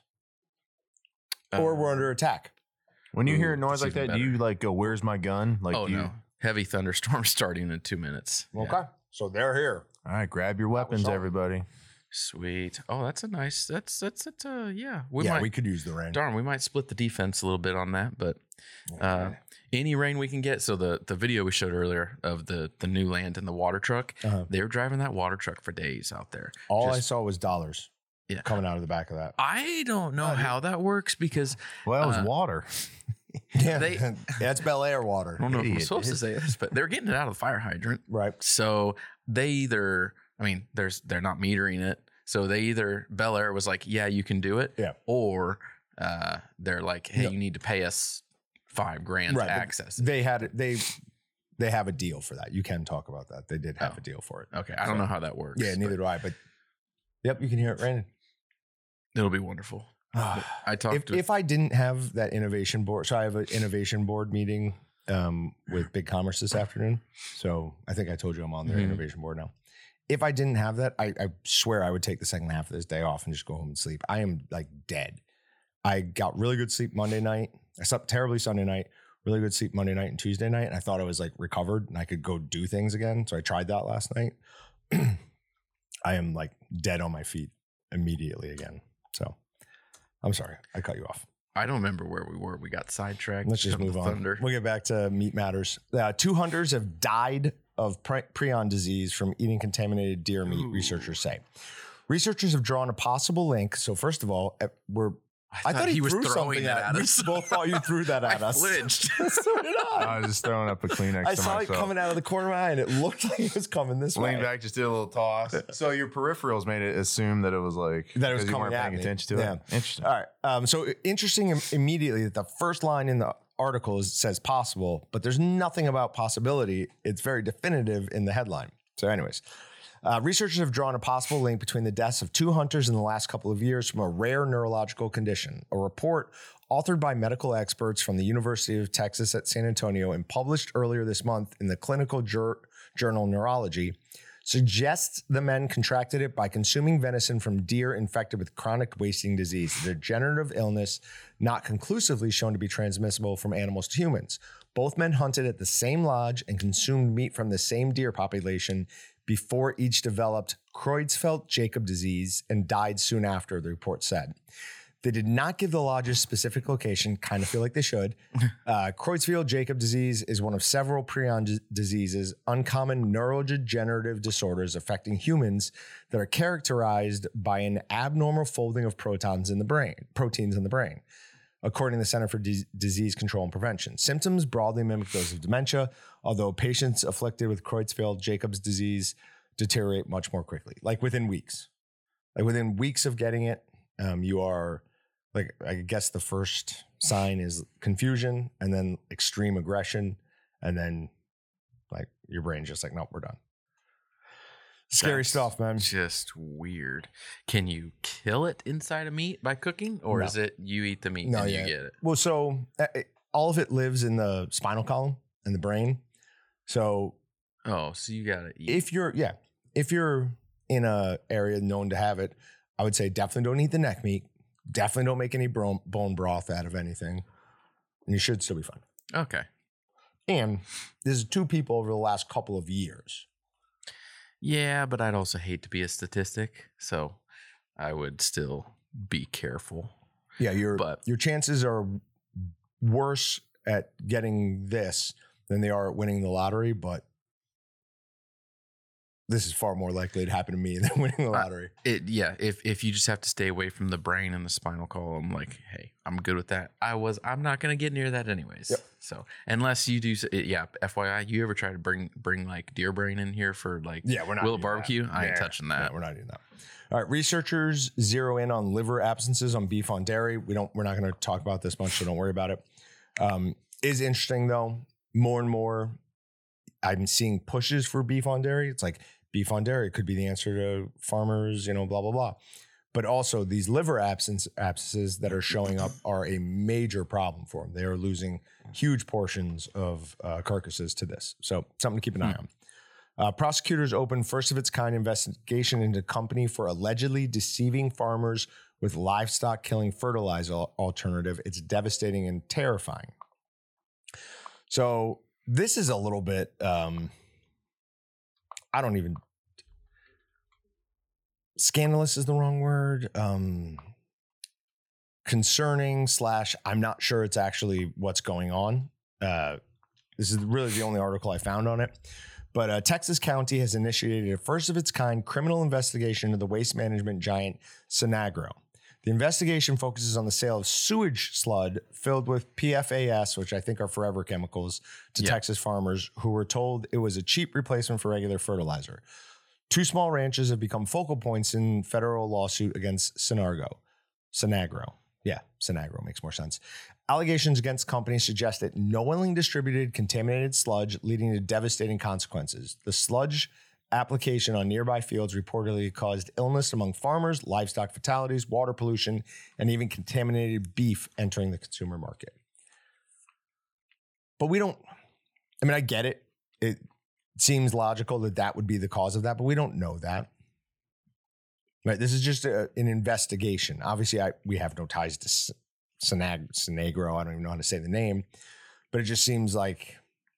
or uh, we're under attack. When you Ooh, hear a noise that's like even that, do you like go, "Where's my gun?" Like, oh do you, no, heavy thunderstorm starting in two minutes. Yeah. Okay. So they're here. all right, grab your weapons, something. everybody. Sweet. Oh, that's a nice. That's that's that's uh yeah. We yeah, might. we could use the rain. Darn, we might split the defense a little bit on that, but uh, any rain we can get. So the the video we showed earlier of the the new land and the water truck, Uh-huh. they were driving that water truck for days out there. All I Just- saw was dollars Yeah. coming out of the back of that. I don't know Oh, dude. how that works because Well, that was Uh, water. Yeah, They- that's Bel Air I water, don't know if I'm Idiot. supposed to say this, but they're getting it out of the fire hydrant. right? So they either, I mean, there's they're not metering it. So they either Bel Air was like, yeah, you can do it, Yeah. or uh, they're like, hey, No. you need to pay us five grand Right, to but access it. They had it. They they have a deal for that. You can talk about that. They did have Oh. a deal for it. Okay, I don't So- know how that works. Yeah, neither do I. But yep, you can hear it raining. but it'll be wonderful. I talked if, to if I didn't have that innovation board, so I have an innovation board meeting um, with Big Commerce this afternoon. So I think I told you I'm on their Mhm. innovation board now. If I didn't have that, I, I swear I would take the second half of this day off and just go home and sleep. I am like dead. I got really good sleep Monday night. I slept terribly Sunday night, really good sleep Monday night and Tuesday night. And I thought I was like recovered and I could go do things again. So I tried that last night. I am like dead on my feet immediately again. So I'm sorry. I cut you off. I don't remember where we were. We got sidetracked. Let's just from move the on. Thunder. We'll get back to meat matters. Uh, two hunters have died of pre- prion disease from eating contaminated deer meat, Ooh. researchers say. Researchers have drawn a possible link. So first of all, uh, we're I thought he, was threw throwing something that at, at we us. both thought you threw that at I us. flinched. So did I. I was just throwing up a Kleenex I to saw it myself. coming out of the corner of my eye, and it looked like it was coming this way. Leaned back, just did a little toss. So your peripherals made it assume that it was like That it was because you coming weren't at paying me. attention to Yeah. it. Interesting. All right. Um, so interesting im- immediately that the first line in the article is, says possible, but there's nothing about possibility. It's very definitive in the headline. So, anyways, uh, researchers have drawn a possible link between the deaths of two hunters in the last couple of years from a rare neurological condition. A report authored by medical experts from the University of Texas at San Antonio and published earlier this month in the clinical jur- journal Neurology suggests the men contracted it by consuming venison from deer infected with chronic wasting disease, a degenerative illness not conclusively shown to be transmissible from animals to humans. Both men hunted at the same lodge and consumed meat from the same deer population before each developed Creutzfeldt-Jakob disease and died soon after, the report said. They did not give the lodge's specific location, kind of feel like they should. Uh, Creutzfeldt-Jakob disease is one of several prion d- diseases, uncommon neurodegenerative disorders affecting humans that are characterized by an abnormal folding of protons in the brain, proteins in the brain, according to the Center for D- Disease Control and Prevention. Symptoms broadly mimic those of dementia, although patients afflicted with Creutzfeldt-Jacob's disease deteriorate much more quickly, like within weeks. Like within weeks of getting it, um, you are... Like, I guess the first sign is confusion and then extreme aggression. And then, like, your brain's just like, nope, we're done. Scary That's stuff, man. Just weird. Can you kill it inside of meat by cooking, or No. is it you eat the meat No, and yeah. you get it? Well, so uh, it- all of it lives in the spinal column and the brain. So Oh, so you gotta eat. if you're, yeah, if you're in a area known to have it, I would say definitely don't eat the neck meat. Definitely don't make any bone, bone broth out of anything. And you should still be fine. Okay. And this is two people over the last couple of years. Yeah, but I'd also hate to be a statistic. So I would still be careful. Yeah, your But- your chances are worse at getting this than they are at winning the lottery, but this is far more likely to happen to me than winning the lottery. It yeah, if if you just have to stay away from the brain and the spinal column, like, hey, I'm good with that. I was I'm not gonna get near that anyways. Yep. So unless you do, it, yeah. F Y I, you ever try to bring bring like deer brain in here for like Yeah, we're not Will doing barbecue? that. I ain't Yeah, touching that. yeah, we're not doing that. All right, researchers zero in on liver absences on beef on dairy. We don't. We're not going to talk about this much, so don't worry about it. Um, is interesting though. More and more, I'm seeing pushes for beef on dairy. It's like beef on dairy could be the answer to farmers, you know, blah blah blah. But also these liver absence abscesses that are showing up are a major problem for them. They are losing huge portions of uh, carcasses to this. So something to keep an eye on. Uh, prosecutors opened first of its kind investigation into company for allegedly deceiving farmers with livestock killing fertilizer alternative. It's devastating and terrifying. So this is a little bit, um, I don't even, scandalous is the wrong word. Um, concerning slash, I'm not sure it's actually what's going on. Uh, this is really the only article I found on it. But uh, Texas County has initiated a first of its kind criminal investigation into the waste management giant Sinagro. The investigation focuses on the sale of sewage sludge filled with P F A S, which I think are forever chemicals, to Yeah. Texas farmers who were told it was a cheap replacement for regular fertilizer. Two small ranches have become focal points in federal lawsuit against Sinagro. Sinagro. Yeah, Sinagro makes more sense. Allegations against companies suggest that knowingly distributed contaminated sludge, leading to devastating consequences. The sludge application on nearby fields reportedly caused illness among farmers, livestock fatalities, water pollution, and even contaminated beef entering the consumer market. But we don't, I mean, I get it. It seems logical that that would be the cause of that, but we don't know that. Right? This is just a, an investigation. Obviously, I, we have no ties to Sinag, Sinagro. I don't even know how to say the name, but it just seems like,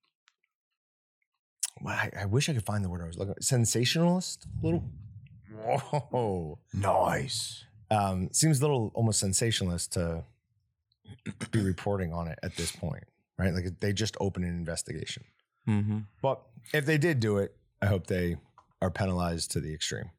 well, I, I wish I could find the word I was looking for. Sensationalist? A little. Whoa. Nice. Um, seems a little almost sensationalist to be reporting on it at this point, right? Like they just opened an investigation. Mm-hmm. But if they did do it, I hope they are penalized to the extreme.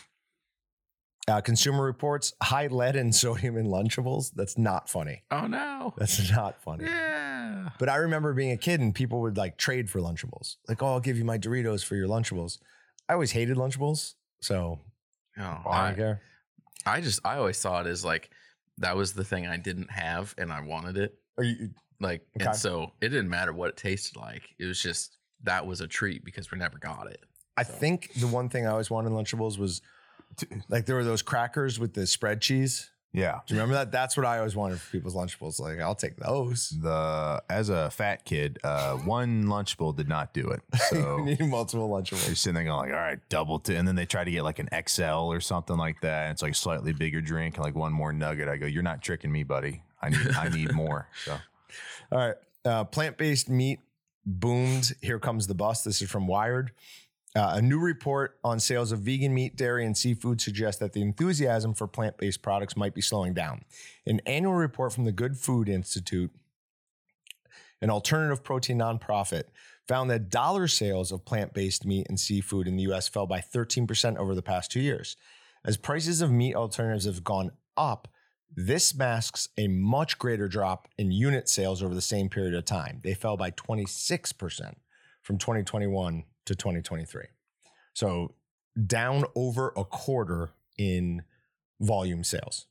Uh, Consumer Reports, high lead and sodium in Lunchables. That's not funny. Oh no. That's not funny. Yeah. But I remember being a kid and people would like trade for Lunchables. Like, oh, I'll give you my Doritos for your Lunchables. I always hated Lunchables. So Oh, I don't I, care. I just I always saw it as like that was the thing I didn't have and I wanted it. Are you, Like Okay. and so it didn't matter what it tasted like. It was just that was a treat because we never got it. I think the one thing I always wanted in Lunchables was like there were those crackers with the spread cheese. Yeah. Do you remember that? That's what I always wanted for people's Lunchables. Like, I'll take those. The as a fat kid, uh, one Lunchable did not do it. you So need multiple Lunchables. you're sitting there going like, all right, double t-. And then they try to get like an X L or something like that. And it's like slightly bigger drink and like one more nugget. I go, you're not tricking me, buddy. I need I need more. So All right. Uh, plant-based meat boomed. Here comes the bus. This is from Wired. Uh, a new report on sales of vegan meat, dairy, and seafood suggests that the enthusiasm for plant-based products might be slowing down. An annual report from the Good Food Institute, an alternative protein nonprofit, found that dollar sales of plant-based meat and seafood in the U S fell by thirteen percent over the past two years. As prices of meat alternatives have gone up, this masks a much greater drop in unit sales over the same period of time. They fell by twenty-six percent from twenty twenty-one to twenty twenty-three. So down over a quarter in volume sales.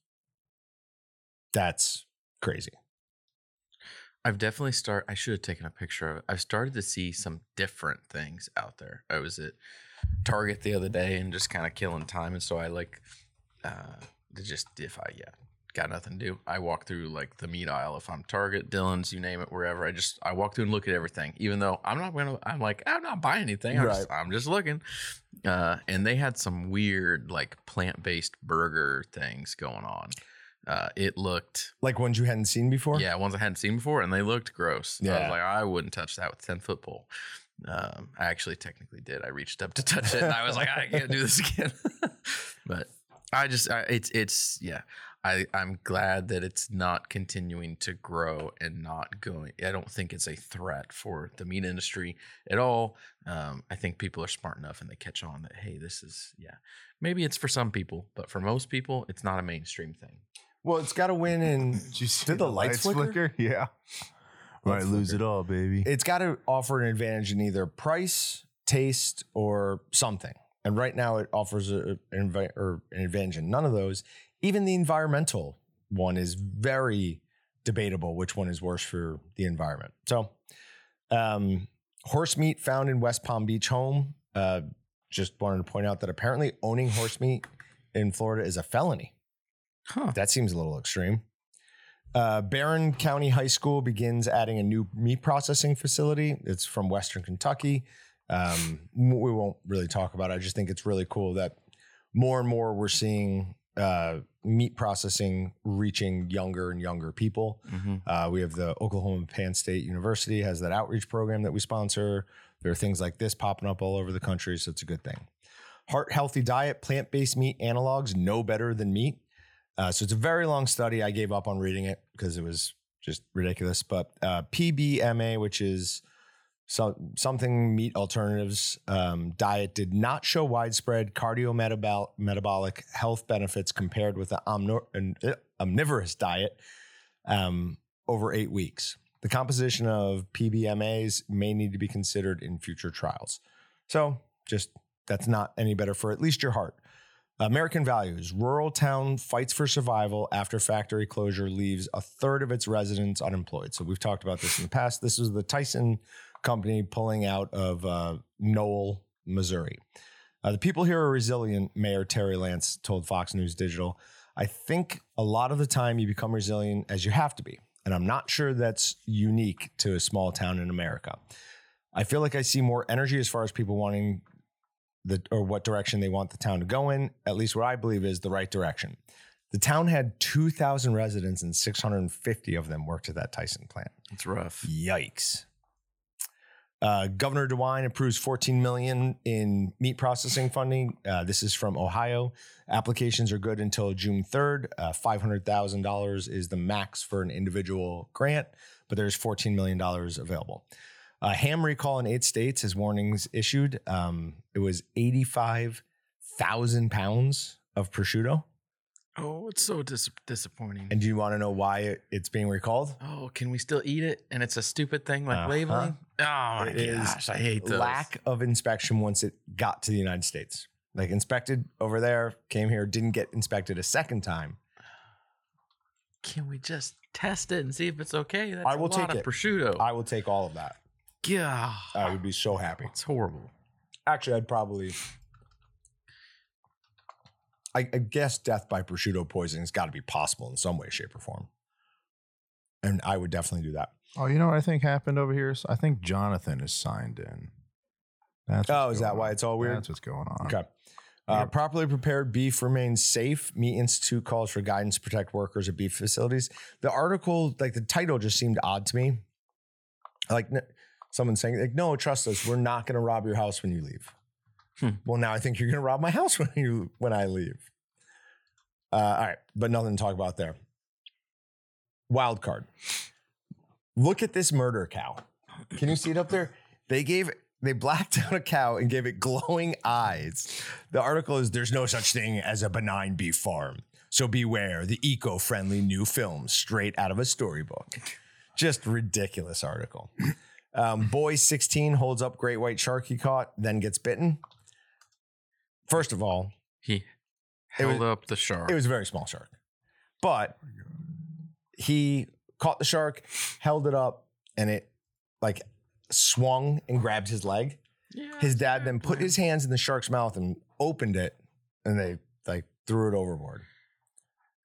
That's crazy. I've definitely start I should have taken a picture of it. I've started to see some different things out there. I was at Target the other day and just kind of killing time. And so I like uh to just if I yeah, got nothing to do. I walk through like the meat aisle. If I'm Target, Dillon's, you name it, wherever. I just I walk through and look at everything. Even though I'm not gonna, I'm like I'm not buying anything. I'm, Right. just, I'm just looking. Uh, and they had some weird like plant based burger things going on. Uh, it looked Like ones you hadn't seen before? yeah, ones I hadn't seen before, and they looked gross. I Yeah. was like, I wouldn't touch that with a ten foot pole. Um, I actually technically did. I reached up to touch it, and I was like, I can't do this again. But I just, I, it's, it's, yeah. I, I'm glad that it's not continuing to grow and not going. I don't think it's a threat for the meat industry at all. Um, I think people are smart enough and they catch on that, hey, this is, yeah, maybe it's for some people, but for most people, it's not a mainstream thing. Well, it's got to win in. Did you see Did the lights flicker? Yeah. Might lose flicker. it all, baby. It's got to offer an advantage in either price, taste, or something. And right now, it offers a, an, adva- or an advantage in none of those. Even the environmental one is very debatable which one is worse for the environment. So, um, horse meat found in West Palm Beach home. Uh, just wanted to point out that apparently owning horse meat in Florida is a felony. Huh. That seems a little extreme. Uh, Barron County High School begins adding a new meat processing facility. It's from Western Kentucky. Um, we won't really talk about it. I just think it's really cool that more and more we're seeing uh, meat processing reaching younger and younger people. Mm-hmm. Uh, we have the Oklahoma Penn State University has that outreach program that we sponsor. There are things like this popping up all over the country, so it's a good thing. Heart healthy diet, plant-based meat analogs no better than meat. Uh, so it's a very long study. I gave up on reading it because it was just ridiculous. But uh, P B M A, which is so, something meat alternatives um, diet, did not show widespread cardiometabolic metabolic health benefits compared with the omnor- an uh, omnivorous diet um, over eight weeks. The composition of P B M As may need to be considered in future trials. So just that's not any better for at least your heart. American values. Rural town fights for survival after factory closure leaves a third of its residents unemployed. So we've talked about this in the past. This was the Tyson company pulling out of uh, Knoll, Missouri. Uh, the people here are resilient, Mayor Terry Lance told Fox News Digital. I think a lot of the time you become resilient as you have to be. And I'm not sure that's unique to a small town in America. I feel like I see more energy as far as people wanting the or what direction they want the town to go in, at least what I believe is the right direction. The town had two thousand residents and six hundred fifty of them worked at that Tyson plant. It's rough. Yikes. Uh, Governor DeWine approves fourteen million dollars in meat processing funding. Uh, this is from Ohio. Applications are good until June third. Uh, five hundred thousand dollars is the max for an individual grant, but there's fourteen million dollars available. Uh, ham recall in eight states has warnings issued. Um, it was eighty-five thousand pounds of prosciutto. Oh, it's so dis- disappointing. And do you want to know why it, it's being recalled? Oh, can we still eat it? And it's a stupid thing like Uh-huh. labeling. Oh my It is gosh, I hate those. Lack of inspection once it got to the United States. Like inspected over there, came here, didn't get inspected a second time. Can we just test it and see if it's okay? That's I will a lot take of it. prosciutto. I will take all of that. yeah, I would be so happy. it's horrible. Actually, I'd probably. I, I guess death by prosciutto poisoning has got to be possible in some way, shape, or form. And I would definitely do that. Oh, you know what I think happened over here? I think Jonathan is signed in. That's Oh, what's is that going why on. it's all weird? That's what's going on. Okay. Uh, Yep. Properly prepared beef remains safe. Meat Institute calls for guidance to protect workers at beef facilities. The article, like the title just seemed odd to me. Like n- someone saying, like, no, trust us. We're not going to rob your house when you leave. Hmm. Well, now I think you're going to rob my house when you when I leave. Uh, all right, but nothing to talk about there. Wild card. Look at this murder cow. Can you see it up there? They gave they blacked out a cow and gave it glowing eyes. The article is there's no such thing as a benign beef farm. So beware the eco-friendly new film straight out of a storybook. Just ridiculous article. Um, boy sixteen holds up great white shark he caught, then gets bitten. First of all, He It held was- up the shark. it was a very small shark. But he caught the shark, held it up, and it like swung and grabbed his leg. yeah, His dad then put his hands in the shark's mouth and opened it, and they like threw it overboard.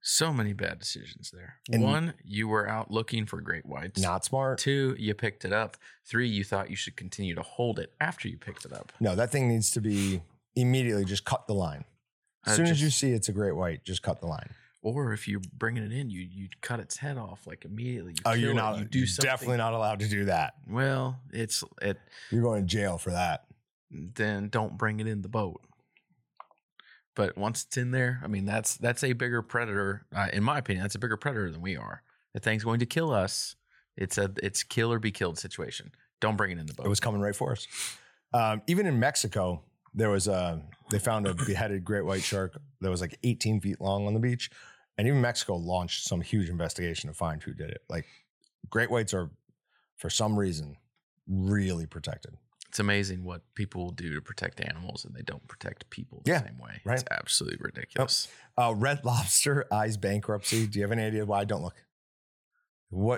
So many bad decisions there. And- One, you were out looking for great whites. Not smart. Two, you picked it up. Three, you thought you should continue to hold it after you picked it up. No, that thing needs to be immediately just cut the line. As Uh, soon as just- you see it's a great white, just cut the line. Or if you're bringing it in, you you cut its head off like immediately. You Oh, kill you're it, not. You do you're something. definitely not allowed to do that. Well, it's it. You're going to jail for that. Then don't bring it in the boat. But once it's in there, I mean that's that's a bigger predator. Uh, in my opinion, that's a bigger predator than we are. The thing's going to kill us. It's a it's kill or be killed situation. Don't bring it in the boat. It was coming right for us. Um, even in Mexico, there was a they found a beheaded great white shark that was like eighteen feet long on the beach, and even Mexico launched some huge investigation to find who did it. Like great whites are, for some reason, really protected. It's amazing what people will do to protect animals, and they don't protect people the Yeah, same way. right. It's absolutely ridiculous. Uh, Red Lobster eyes bankruptcy. Do you have any idea why? Don't look. What?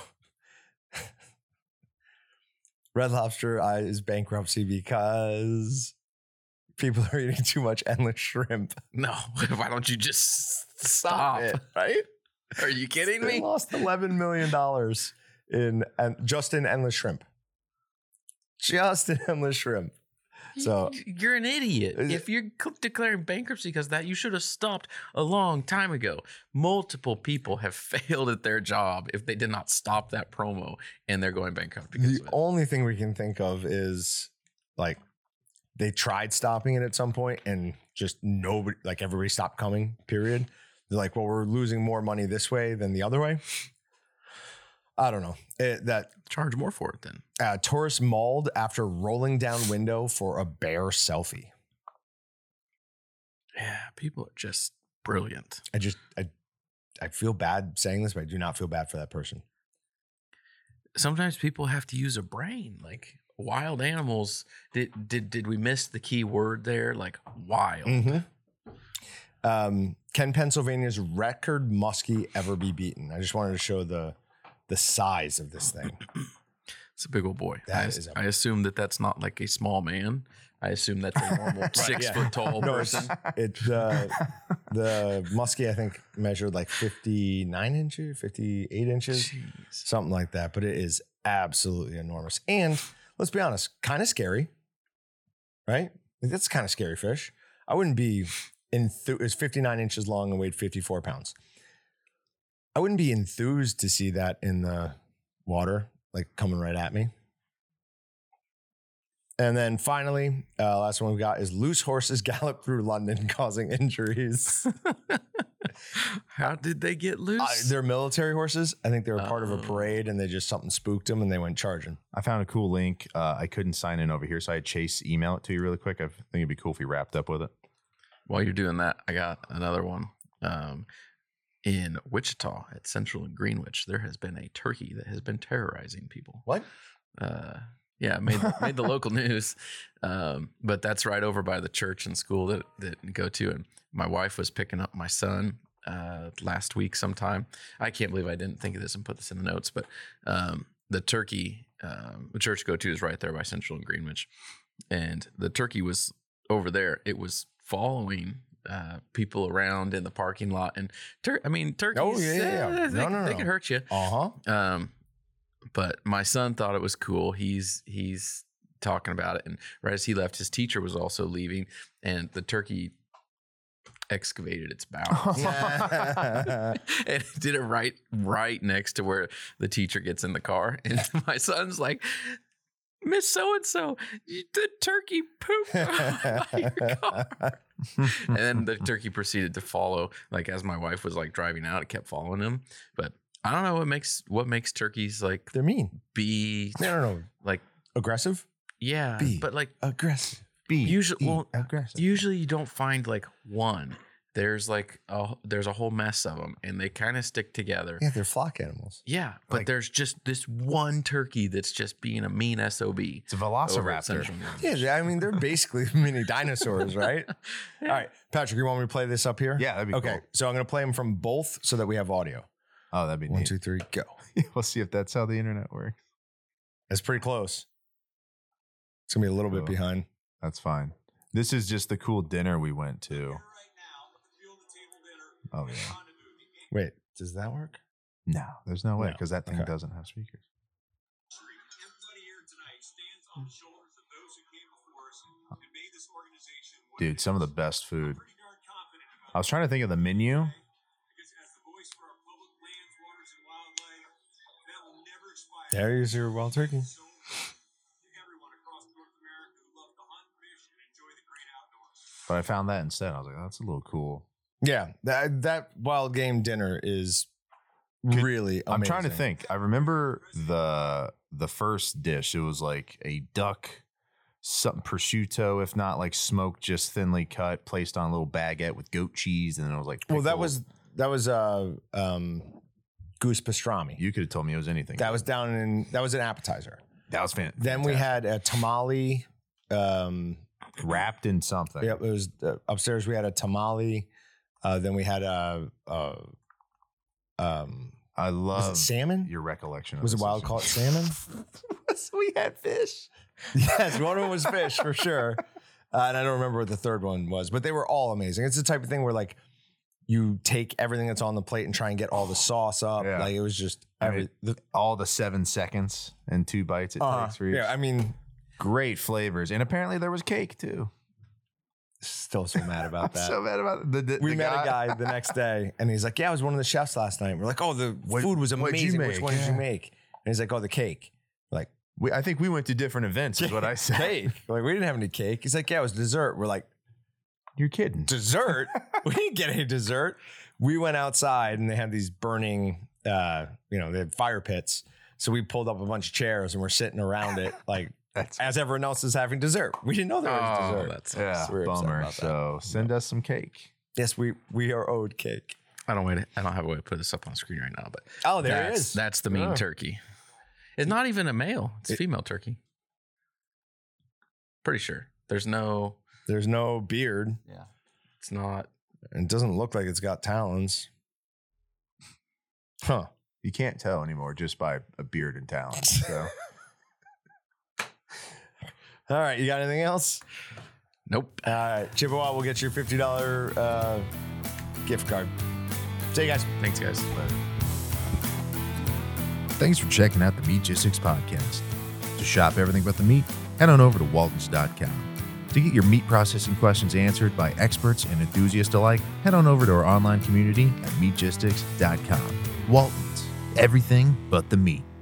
Red Lobster eyes bankruptcy because people are eating too much endless shrimp. No, why don't you just stop? it, right? Are you kidding They me? lost eleven million dollars in and just in endless shrimp. Just in endless shrimp. So You're an idiot. Is it- If you're c- declaring bankruptcy because that, you should have stopped a long time ago. Multiple people have failed at their job if they did not stop that promo, and they're going bankrupt because the of it. only thing we can think of is like they tried stopping it at some point and just nobody, like everybody stopped coming, period. They're like, well, we're losing more money this way than the other way. I don't know. It, that Charge more for it then. uh, tourist mauled after rolling down window for a bear selfie. Yeah, people are just brilliant. I just, I, I feel bad saying this, but I do not feel bad for that person. Sometimes people have to use a brain. Like wild animals. Did did did we miss the key word there? Like wild. Mm-hmm. Um, can Pennsylvania's record muskie ever be beaten? I just wanted to show the the size of this thing. It's a big old boy. That I, is a- I assume that that's not like a small man. I assume that's a normal six yeah. foot tall No, it's, person. it uh, the muskie I think measured like fifty-nine inches, fifty-eight inches, Jeez. something like that. But it is absolutely enormous. And let's be honest, kind of scary, right? Like, that's kind of scary fish. I wouldn't be enthused. It's fifty-nine inches long and weighed fifty-four pounds. I wouldn't be enthused to see that in the water, like coming right at me. And then finally, uh, last one we got is loose horses gallop through London causing injuries. How did they get uh, loose? they're military horses. I think they were part of a Oh. parade and they just something spooked them and they went charging. I found a cool link. Uh, I couldn't sign in over here, so I had Chase email it to you really quick. I think it'd be cool if we wrapped up with it. While you're doing that, I got another one. Um, in Wichita at Central and Greenwich, there has been a turkey that has been terrorizing people. What? Uh, yeah, made made the local news. Um, but that's right over by the church and school that that I go to. And my wife was picking up my son uh, last week sometime. I can't believe I didn't think of this and put this in the notes. But um, the turkey, um, the church I go to is right there by Central and Greenwich, and the turkey was over there. It was following uh, people around in the parking lot, and tur- I mean turkeys. Oh, yeah, yeah, yeah. eh, they, No, no, they no. can hurt you. Uh huh. Um, but my son thought it was cool. He's he's talking about it, and right as he left, his teacher was also leaving, and the turkey excavated its bowels. and it did it right right next to where the teacher gets in the car, and my son's like, Miss So and So, the turkey pooped by your car. And then the turkey proceeded to follow, like as my wife was like driving out, it kept following him. But I don't know what makes what makes turkeys like They're mean. be No, no, no. like Aggressive? yeah, Be but like Aggressive. Be Usually- eat, well, aggressive. usually you don't find like one. There's like a, there's a whole mess of them, and they kind of stick together. Yeah, they're flock animals. Yeah, but Like- there's just this one turkey that's just being a mean S O B. It's a over at velociraptor. Central Greenwich. Yeah, I mean, they're basically mini dinosaurs, right? All right, Patrick, you want me to play this up here? Yeah, that'd be Okay, cool. so I'm going to play them from both so that we have audio. Oh, that'd be One, neat. two, three, go. We'll see if that's how the internet works. It's pretty close. It's going to be a little bit Oh. behind. That's fine. This is just the cool dinner we went to. Oh yeah. Wait, does that work? No, there's no way No. because that thing Okay. doesn't have speakers. Dude, some of the best food. I was trying to think of the menu. There's your wild turkey. But I found that instead. I was like, that's a little cool. Yeah, that that wild game dinner is really amazing. I'm trying to think. I remember the the first dish. It was like a duck, something prosciutto, if not like smoked, just thinly cut, placed on a little baguette with goat cheese, and then it was like Well, that pickled. was that was uh um goose pastrami. You could have told me it was anything. That was down in that was an appetizer. that was fantastic. Then we had a tamale. Um, wrapped in something. Yep, it was uh, upstairs. We had a tamale. Uh, then we had a, a um, I was love it salmon? your recollection. Of Was it this. wild caught salmon? we had fish. Yes, one of them was fish for sure. Uh, and I don't remember what the third one was, but they were all amazing. It's the type of thing where like you take everything that's on the plate and try and get all the sauce up. Yeah. Like it was just I every, mean, the, all the seven seconds and two bites it uh, takes for each. yeah. I mean, Great flavors, and apparently there was cake too. still so mad about I'm that. so mad about it. The, the, We the met a guy the next day, and he's like, "Yeah, I was one of the chefs last night." We're like, "Oh, the What- food was what'd you amazing. Which make?" one did you Yeah. make?" And he's like, "Oh, the cake." Like We, I think we went to different events. Is what I said. cake. Like we didn't have any cake. He's like, "Yeah, it was dessert." We're like, You're kidding. "Dessert? We didn't get any dessert." We went outside, and they had these burning, uh, you know, they had fire pits. So we pulled up a bunch of chairs, and we're sitting around it, like That's as everyone else is having dessert. We didn't know there was Oh, dessert. that's yeah, So we're upset bummer. about that. So send us some cake. Yes, we we are owed cake. I don't wait. I don't have a way to put this up on screen right now, but Oh, there that's, it is. That's the mean Yeah. turkey. It's not even a male. It's It- female turkey. Pretty sure. There's no. There's no beard. Yeah. It's not. And it doesn't look like it's got talons. Huh. You can't tell anymore just by a beard and talons. So All right. You got anything else? Nope. All right. Chippewa will get your fifty dollars uh, gift card. See you guys. Thanks, guys. thanks for checking out the Meatgistics podcast. To shop everything but the meat, head on over to waltons dot com. To get your meat processing questions answered by experts and enthusiasts alike, head on over to our online community at meatgistics dot com. Waltons, everything but the meat.